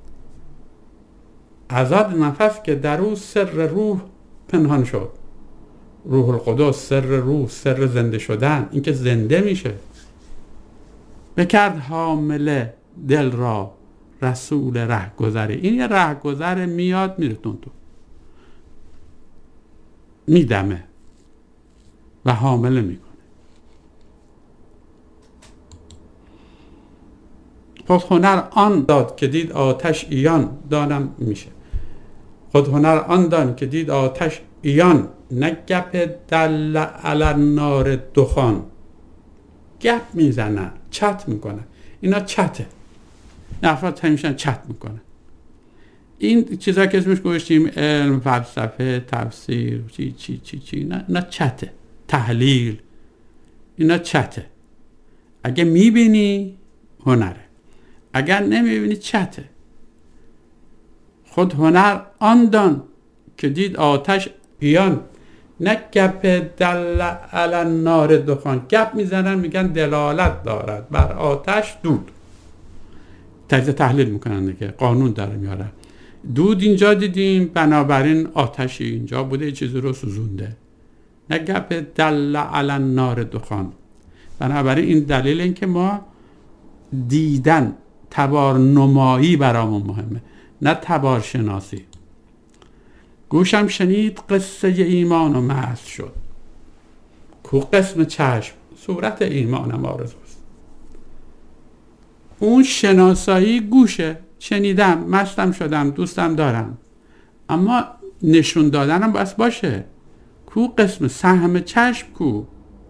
از آن نفس که در او سر روح پنهان شد. روح القدس، سر روح، سر زنده شدن، این که زنده میشه. بکرد حامله دل را رسول رهگذره. این یه رهگذر میاد میره تو میدمه و حامله میکنه. خود هنر آن داد که دید آتش ایان دانم میشه. خود هنر آن دان که دید آتش ایان، نه گپ دل علی نار دخان. گپ میزنن، چت میکنن. اینا چته. افراد همیشه چت میکنن. این چیزا که اسمش گذاشتیم علم، فلسفه، تفسیر، چی اینا چته. تحلیل، اینا چته. اگه میبینی هنره، اگر نمیبینی چته. خود هنر آن دان که دید آتش ایان، نه گپ دل علی نار دخان. گپ میزنن میگن دلالت دارد بر آتش دود. تجزیه تحلیل میکنن دیگه، قانون داره میارن. دود اینجا دیدیم، بنابراین آتشی اینجا بوده، یه چیزی رو سوزونده. نه گپ دل علی نار دخان. بنابراین این دلیل این که ما دیدن، تبارنمایی برامون مهمه، نه تبارشناسی. گوشم شنید قصه ایمان و مست شد. کو قسم چشم صورت ایمانم آرزوست. اون شناسایی گوشه، شنیدم، مستم شدم، دوستم دارم، اما نشون دادنم بس باشه. کو قسم سهم چشم، کو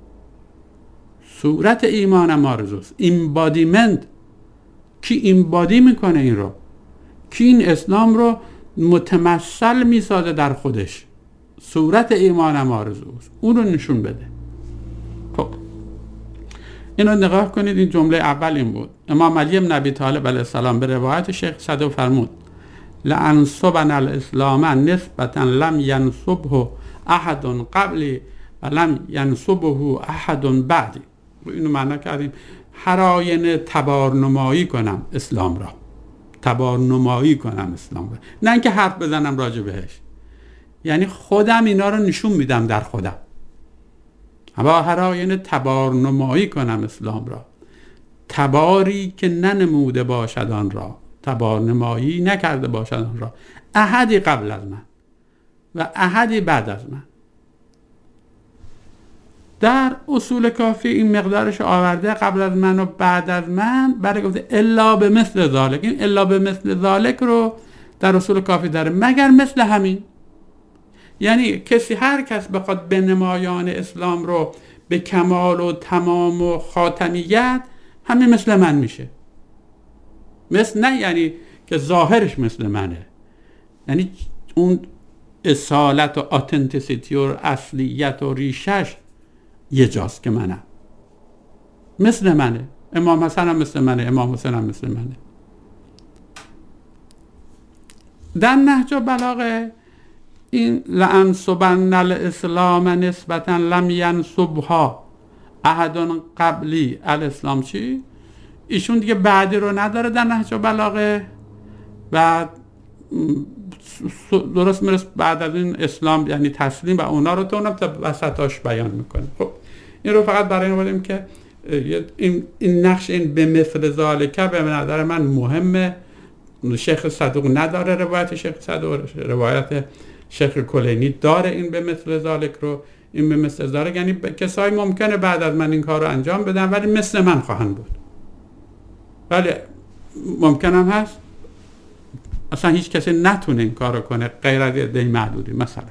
صورت ایمانم آرزوست. ایمبادیمنت، کی ایمبادی میکنه این رو؟ کی این اسلام رو متمثل میسازه در خودش؟ صورت ایمانم آرزوست، اون رو نشون بده. خب اینو نگاه کنید. این جمله اول این بود. امام علی بن ابی طالب علیه السلام به روایت شیخ صدوق فرمود لأنصبن الاسلام نسبتا لم ینصبه احد قبلی و لم ینصبه احد بعدی. اینو معنا کردیم هر آینه تبارنمایی کنم اسلام را، تبارنمایی کنم اسلام را، نه اینکه حرف بزنم راجع بهش. یعنی خودم اینا رو نشون میدم در خودم، اما هر آینه تبارنمایی کنم اسلام را. تباری که ننموده باشد آن را، تبارنمایی نکرده باشد آن را، احدی قبل از من و احدی بعد از من. در اصول کافی این مقدارش آورده، قبل از من و بعد از من، برای گفته الا به مثل ذالک. این الا به مثل ذالک رو در اصول کافی داره، مگر مثل همین. یعنی هر کس بخواد به نمایان اسلام رو به کمال و تمام و خاتمیت، همین مثل من میشه. مثل نه یعنی که ظاهرش مثل منه، یعنی اون اصالت و اتنتیسیتی و اصلیت و ریشش یه جاست که منم، مثل منه. امام حسن هم مثل منه، امام حسین هم مثل منه. در نهج البلاغه این لأنصبن الاسلام نسبتا لم ینصبها احد قبلی الاسلام، چی؟ ایشون دیگه بعدی رو نداره در نهج البلاغه و درست میرسه بعد از این اسلام یعنی تسلیم و اونا رو تو اونم تا وسطاش بیان میکنه. خب این رو فقط برای این بودیم که این نقش این به مثل ذالکه به نظر من مهمه. شیخ صدوق نداره روایت شیخ صدوق، روایت شیخ کلینی داره این به مثل ذالک رو. این به مثل ذالک یعنی کسایی ممکنه بعد از من این کار رو انجام بدن ولی مثل من خواهند بود، ولی ممکن هم هست اصلا هیچ کسی نتونه این کار رو کنه غیر از عده معدودی مثلا.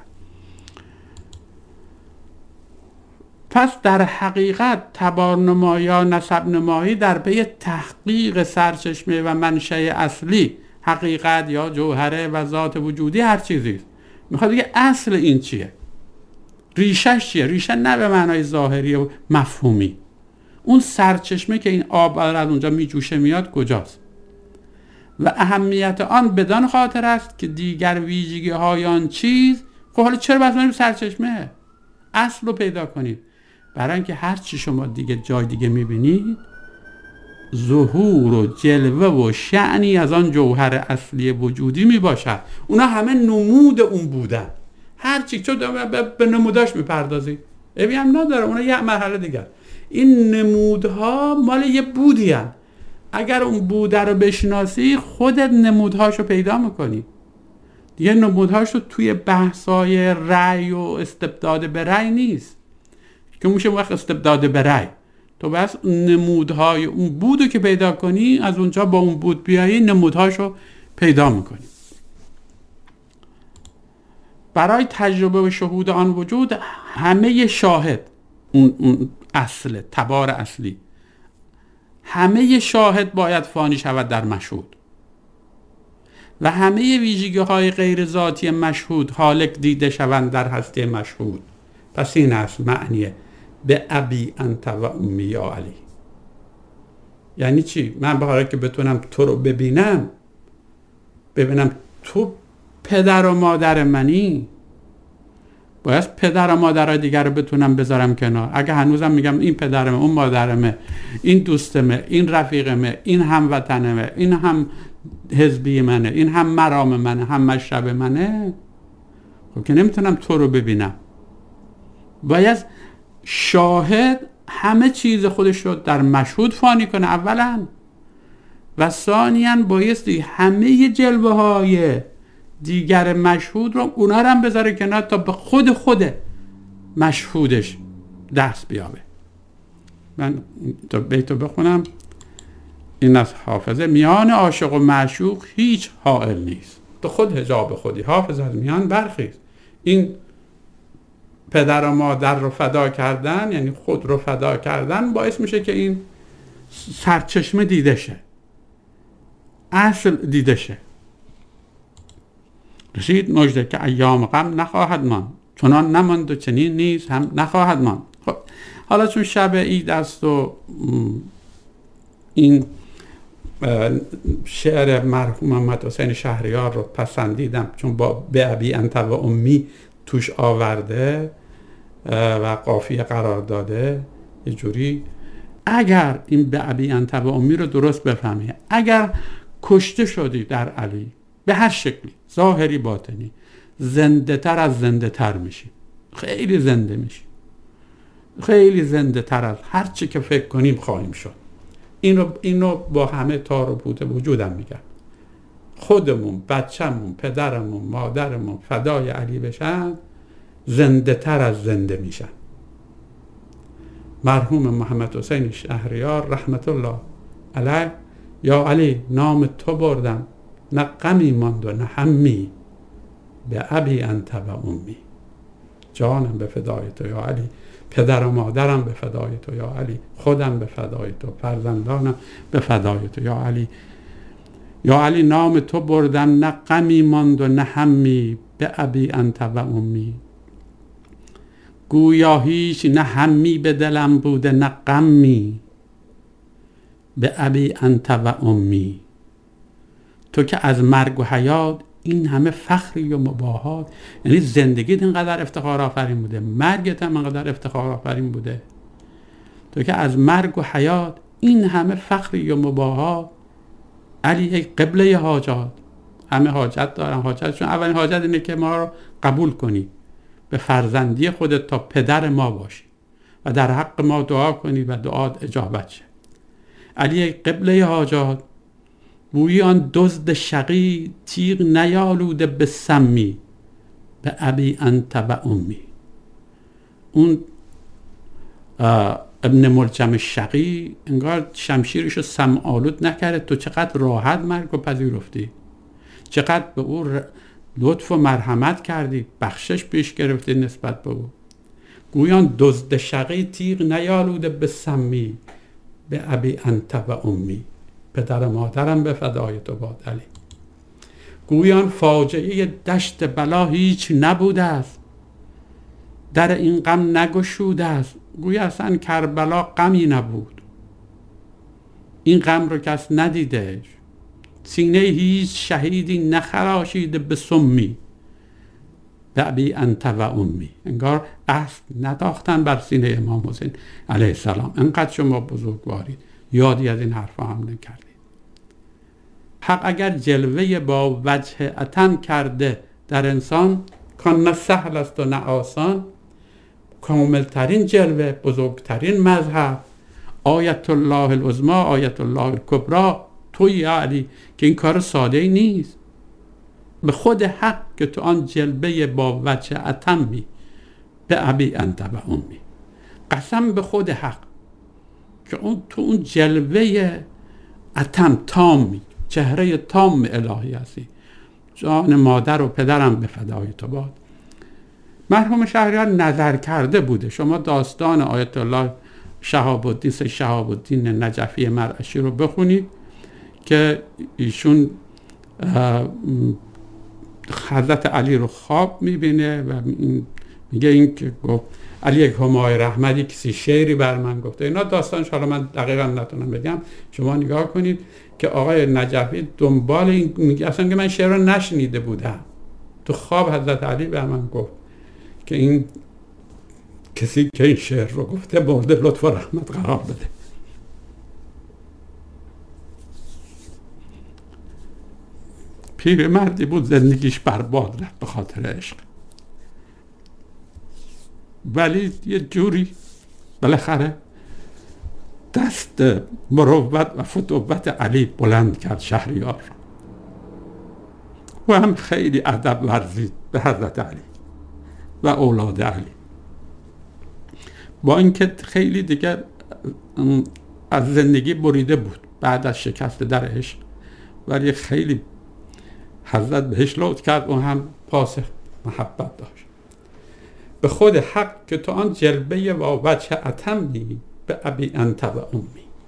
پس در حقیقت تبارنمایی یا نسب نمایی در پی تحقیق سرچشمه و منشأ اصلی حقیقت یا جوهره و ذات وجودی هر چیزی است. میخواد بگه اصل این چیه، ریشش چیه. ریشه نه به معنای ظاهری و مفهومی، اون سرچشمه که این آب از اونجا میجوشه میاد کجاست و اهمیت آن بدان خاطر است که دیگر ویژگی های آن چیز. خب حالا چرا بس بریم سرچشمه؟ اصل رو پیدا کنید. برای اینکه هر چی شما دیگه جای دیگه میبینید ظهور و جلوه و شأنی از آن جوهر اصلی وجودی میباشد. اونا همه نمود اون بودن. هر چی چون به نموداش میپردازی عیبی هم نداره، اونا یه مرحله دیگر. این نمودها مال یه بودی هن. اگر اون بوده رو بشناسی خودت نمودهاشو پیدا میکنی. دیگه نمودهاشو توی بحثای رأی و استبداد به رأی نیست که میشه وقت استبداد به رأی. تو بس نمودهای اون بودو که پیدا کنی، از اونجا با اون بود بیایی نمودهاشو پیدا میکنی. برای تجربه و شهود آن وجود همه شاهد، اون اصل تبار اصلی، همه شاهد باید فانی شود در مشهود و همه ویژگی‌های غیر ذاتی مشهود حالک دیده شوند در هستی مشهود. پس این است معنیه به ابی انت و امی یا علی. یعنی چی؟ من به حالا که بتونم تو رو ببینم تو پدر و مادر منی، باید پدر و مادرهای دیگر رو بتونم بذارم کنار. اگه هنوزم میگم این پدرمه، اون مادرمه، این دوستمه، این رفیقمه، این هموطنمه، این هم حزبی منه، این هم مرام منه، هم مشرب منه، خب که نمیتونم تو رو ببینم. باید شاهد همه چیز خودش رو در مشهود فانی کنه اولا، و ثانیاً بایستی همه جلوه های دیگر مشهود رو اونا رو هم بذاره کنار تا به خود مشهودش دست بیابه. من تا بیتو بخونم. این از حافظه: میان عاشق و معشوق هیچ حائل نیست، تو خود حجاب خودی، حافظ از میان برخیز. این پدر و مادر رو فدا کردن، یعنی خود رو فدا کردن، باعث میشه که این سرچشمه دیده شه، اصل دیده شه. رسید مژده که ایام غم نخواهد ماند، چنان نماند و چنین نیز هم نخواهد ماند. خب حالا چون شب عید است و این شعر مرحوم محمد حسین شهریار رو پسندیدم، چون با به ابی انت و امی توش آورده و قافیه قرار داده، یه جوری اگر این به ابی انت و امی رو درست بفهمی، اگر کشته شدی در علی به هر شکلی، ظاهری باطنی، زنده تر از زنده تر میشی، خیلی زنده میشی، خیلی زنده تر از هر چی که فکر کنیم خواهیم شد. اینو با همه تار و پود وجودم میگم. خودمون، بچه‌مون، پدرمون، مادرمون فدای علی بشن، زنده تر از زنده میشن. مرحوم محمد حسین شهریار رحمت الله علیه: یا علی نام تو بردم، نه غمی ماند و نه همی، به ابی انت و امی. جانم به فدای تو یا علی، پدر و مادرم به فدای تو یا علی، خودم به فدای تو، فرزندانم به فدای تو یا علی. یا علی نام تو بردم، نه غمی ماند و نه همی، به ابی انت و امی. گویا هیچ نه همی به دلم بوده نه غمی، به ابی انت و امی. تو که از مرگ و حیات این همه فخری و مباهات، یعنی زندگیت اینقدر افتخار آفرین بوده، مرگت هم اینقدر افتخار آفرین بوده، تو که از مرگ و حیات این همه فخری و مباهات. علی ای قبله حاجات، همه حاجت دارن، حاجتشون اولین حاجت اینه که ما رو قبول کنی، به فرزندی خودت تا پدر ما باشی و در حق ما دعا کنی و دعات اجابت شه. علی ای قبله حاجات، گویی آن دزد شقی تیغ نیالوده به سمی، به ابی انت و امی. اون ابن ملجم شقی انگار شمشیرشو سم آلود نکرده، تو چقدر راحت مرگ و پذیرفتی، چقدر به او لطف و مرحمت کردی، بخشش پیش گرفتی نسبت به او. گویان دزد شقی تیغ نیالوده به سمی، به ابی انت و امی. پدر مادرم به فدای تو باد علی. گویان فاجعه دشت بلا هیچ نبوده است، در این غم نگشوده است. گوی اصلا کربلا غمی نبود، این غم رو کس ندیده، سینه هیچ شهیدی نخراشیده به سمی، به ابی انت و امی. انگار اسب نداختن بر سینه امام حسین علیه السلام. انقدر شما بزرگوارید، یادی از این حرفا هم نکردید. حق اگر جلوه با وجه عطن کرده در انسان، کان نه سهل است و نه آسان، کاملترین جلوه، بزرگترین مذهب، آیت الله العظمی، آیت الله الکبری، توی علی، که این کار ساده ای نیست. به خود حق که تو آن جلوه با وجه اتمی به ابی انت و امی، قسم به خود حق که تو اون جلوه اتم تامی، چهره تام الهی هستی. جان مادر و پدرم به فدای تو باد. مرحوم شهریار نظر کرده بوده. شما داستان آیت الله شهاب الدین نجفی مرعشی رو بخونید که ایشون حضرت علی رو خواب میبینه و میگه این که گفت علی همای رحمتی کسی شعری بر من گفته. اینا داستانش، حالا من دقیقا نتونم بگم، شما نگاه کنید که آقای نجفی دنبال این میگه اصلا که من شعر رو نشنیده بودم، تو خواب حضرت علی بر من گفت که این کسی که این شعر رو گفته مورد لطف و رحمت قرار بده. پیرمردی بود زندگیش برباد رفت به خاطر عشق، ولی یه جوری بالاخره دست مروت و فتوت علی بلند کرد شهریار و هم خیلی ادب ورزید به حضرت علی و اولاد علی، با اینکه خیلی دیگه از زندگی بریده بود بعد از شکست در عشق، ولی خیلی حضرت بهش لطف کرد و هم پاس محبت داشت. به خود حق که تو آن جلبه و وجه اتمی به ابی انت و امی،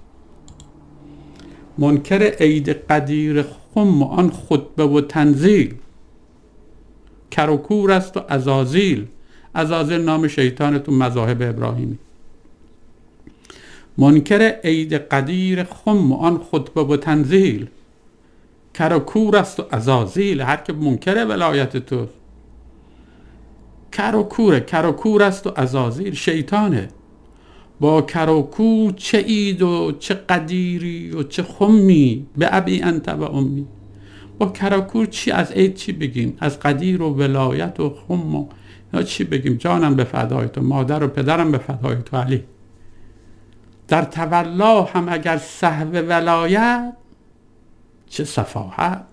منکر عید قدیر خم و آن خطبه و تنزیل، کر و کور است و عزازیل. عزازیل نام شیطان تو مذاهب ابراهیمی. منکر عید قدیر خم و آن خطبه و تنزیل، کر و کور است و عزازیل. هر که منکر ولایت تو کر و کوره، کر و کور است و عزازیل، شیطانه. با کر و کور چه عید و چه قدیری و چه خمی به ابی انت و امی. با کر و کور چی از عید چی بگیم، از قدیر و ولایت و خم و چی بگیم؟ جانم به فدای تو، مادر و پدرم به فدای تو علی. در تولا هم اگر سهو ولایت، چه صفاحت.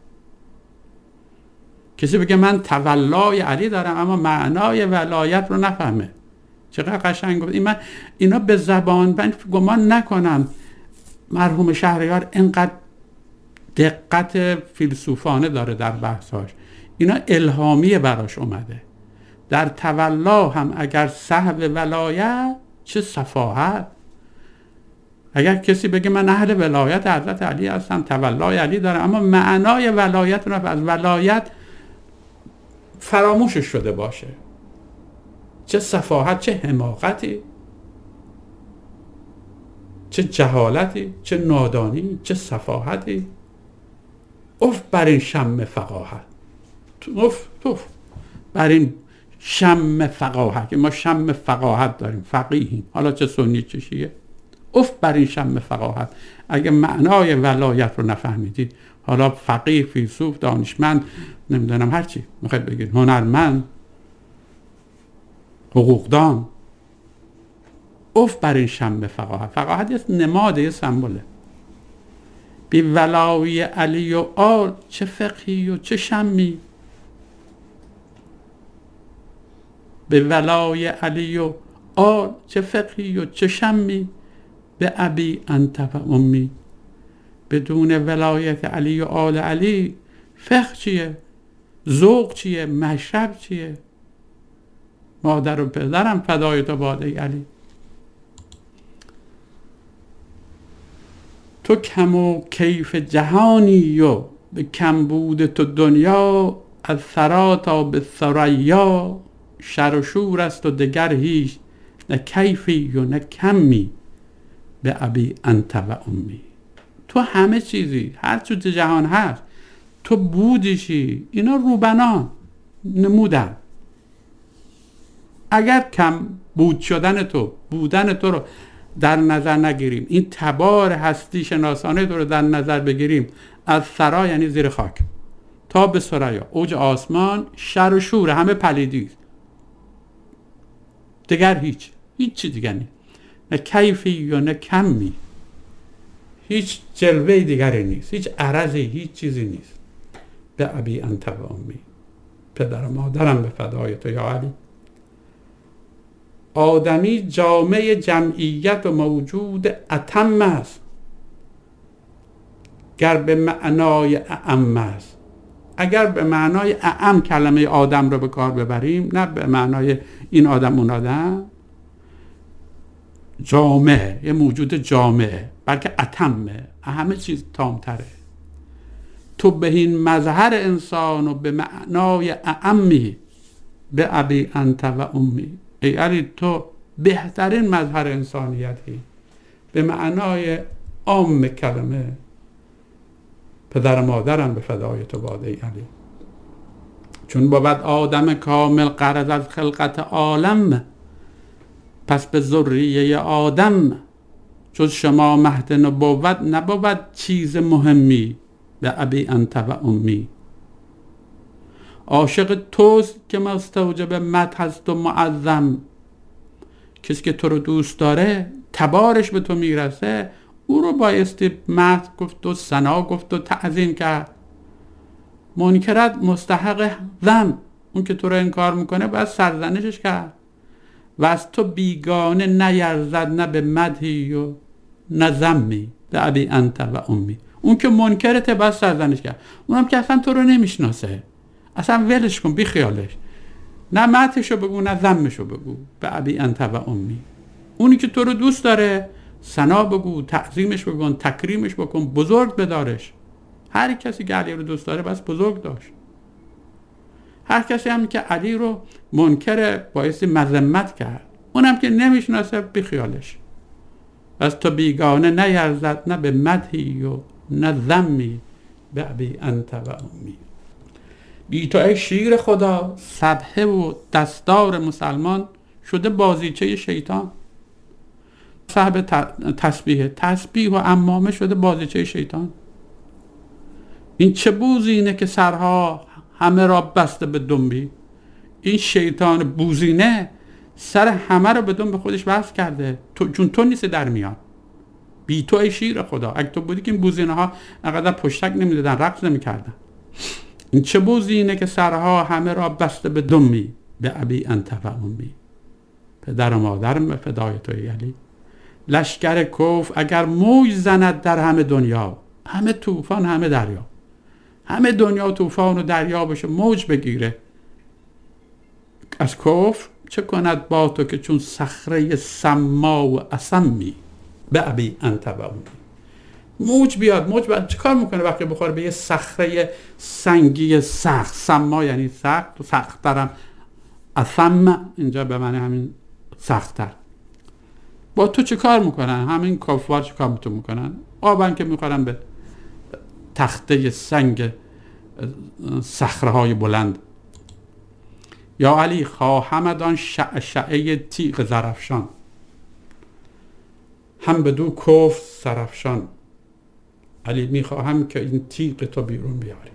کسی بگه من تولای علی دارم اما معنای ولایت رو نفهمه. چقدر قشنگ گفت. اینا به زبان من گمان نکنم مرحوم شهریار اینقدر دقت فیلسوفانه داره در بحثاش. اینا الهامیه براش اومده. در تولا هم اگر سهو ولایت، چه صفاحت. اگر کسی بگه من اهل ولایت حضرت علی هستم، تولای علی دارم، اما معنای ولایت رو از ولایت فراموشش شده باشه، چه صفاحت، چه حماقتی، چه جهالتی، چه نادانی، چه صفاحتی. اف بر این شم فقاهت، اف بر این شم فقاهت که ما شم فقاهت داریم، فقیهیم، حالا چه سنی چه شیعه. اف بر این شم فقاهت. اگه معنای ولایت رو نفهمیدید، حالا فقیه، فیلسوف، دانشمند، نمیدونم هر چی میخواید بگید، هنرمند، حقوقدان، اف بر این شم فقاهت. فقاهت یه نماده، یه سمبوله. بی ولای علی و آل، چه فقهی و چه شمی. به ولای علی و آل، چه فقهی و چه شمی. به ابی انت و امی. بدون ولایت علی و آل علی فقه چیه؟ ذوق چیه؟ مشرب چیه؟ مادر و پدرم فدای تو باد ای علی. تو کم و کیف جهانی و به کمبود تو دنیا، از ثری تا به ثریا. شر و شور است و دگر هیچ، نه کیفی و نه کمی. به ابی انت و امی. تو همه چیزی، هر چیز جهان هست تو بودشی. اینا روبنان نمودن. اگر کم بود شدن تو، بودن تو رو در نظر نگیریم، این تبار هستی شناسانه تو رو در نظر بگیریم، از ثری یعنی زیر خاک تا به ثریا، اوج آسمان، شر و شور همه پلیدی. دیگر هیچ چی دیگر نیست، نه کیفی و نه کمی، هیچ جلوه دیگری نیست، هیچ عرضی، هیچ چیزی نیست. به ابی انت و امی، پدر و مادرم به فدای تو یا علی. آدمی جامعه جمعیت و موجود اتم است، گر به معنای اعم است. اگر به معنای اعم کلمه آدم رو به کار ببریم، نه به معنای این آدم اون آدم، جامعه، یه موجود جامعه، بلکه اتمه، همه چیز تامتره. تو به این مظهر انسان و به معنای اعمی، به ابی انت و امی. ای علی تو بهترین مظهر انسانیتی، به معنای عام کلمه، پدر و مادرم به فدای تو باد ای علی. چون بود آدم کامل غرض از خلقت عالم، پس به ذریه آدم جز شما مهد نبوت نبود چیز مهمی، به ابی انت و امی. عاشق توست که مستوجب مدح است و معظم. کسی که تو رو دوست داره، تبارش به تو میرسه، او رو بایستی مدح گفت و ثنا گفت و تعظیم کرد. منکرت مستحق ذم، اون که تو رو انکار میکنه باید سرزنشش کرد. و از تو بیگانه نیرزد نه به مدحی و نه ذمی، به ابی انت و امی. اون که منکرته باید سرزنش کرد، اونم که اصلا تو رو نمیشناسه، اصلا ولش کن، بی خیالش، نه مدحشو بگو نه ذمشو بگو، به ابی انت و امی. اونی که تو رو دوست داره ثنا بگو، تعظیمش بکن، تکریمش بکن، بزرگ بدارش. هر کسی که علی رو دوست داره بس بزرگ داشت. هر کسی هم که علی رو منکر بایستی مذمت کرد، اونم که نمیشناسه بی خیالش. از تو بیگانه نیرزد نه به مدحی و نه ذمی، به ابی انت و امی. بی تو ای شیر خدا، سبحه و دستار مسلمان شده بازیچه شیطان. صاحب تسبیح و عمامه شده بازیچه شیطان. این چه بوزینه که سرها همه را بسته به دنبی. این شیطان بوزینه سر همه را به دنب خودش بست کرده، چون تو نیست در میان. بی تو ای شیر خدا. اگه تو بودی که این بوزینه ها انقدر پشتک نمیدادن، رقص نمیکردن. این چه بوزینه که سرها همه را بسته به دنبی، به ابی انت و امی. پدر و مادرم به فدای تو ای علی. لشکر کفر اگر موج زند در همه دنیا، همه طوفان، همه دریا، همه دنیا طوفان و دریا بشه، موج بگیره از کفر، چه کند با تو که چون صخره سما و اصمی، به ابی انت و امی. موج بیاد، موج چه کار میکنه وقتی بخوره به یه صخره سنگی سخت، سما یعنی سخت و سخت‌ترم، اصم اینجا به معنی همین سخت‌تر. با تو چه کار میکنن؟ همین کفار چه کار میکنن؟ آبن که میخورن به تخته سنگ صخره های بلند. یا علی خواهمدان شعشعه تیغ زرافشان، هم بدو کفر سرافشان. علی میخواهم که این تیغ تو بیرون بیاری،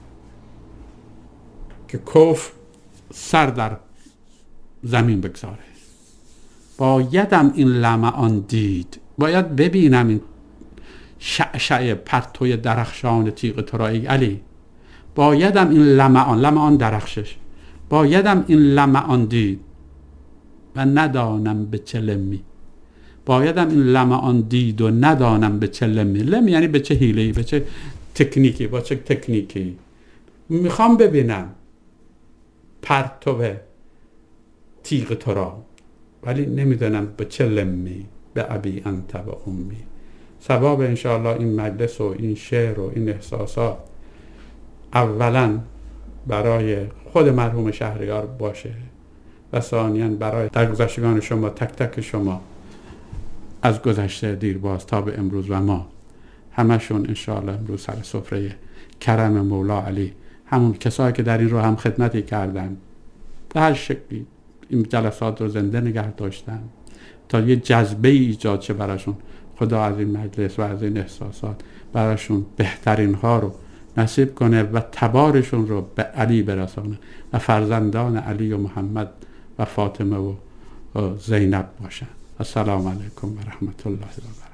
که کفر سر در زمین بگذاره. بایدم این لمعان دید، باید ببینم این شعشعه پرتوی درخشان تیغ تو را ای علی. بایدم این لمعان درخشش، بایدم این لمعان دید و ندانم به چه لمی. بایدم این لمعان دید و ندانم به چه لمی. لم یعنی به چه حیله‌ای، به چه تکنیکی، با چه تکنیکی. میخوام ببینم پرتو تیغ تو را، ولی نمیدونم به چه لمی، به ابی انت و امی. ثواب انشاءالله این مجلس و این شعر و این احساسات اولا برای خود مرحوم شهریار باشه و ثانیاً برای درگذشتگان شما، تک تک شما از گذشته دیرباز تا به امروز و ما همشون انشاءالله امروز سر سفره کرم مولا علی، همون کسایی که در این رو هم خدمتی کردن، به هر شکلی این جلسات رو زنده نگه داشتن تا یه جذبه ایجاد شه براشون. خدا از این مجلس و از این احساسات براشون بهترین ها رو نصیب کنه و تبارشون رو به علی برسانه و فرزندان علی و محمد و فاطمه و زینب باشند. السلام علیکم و رحمت الله و برکاته.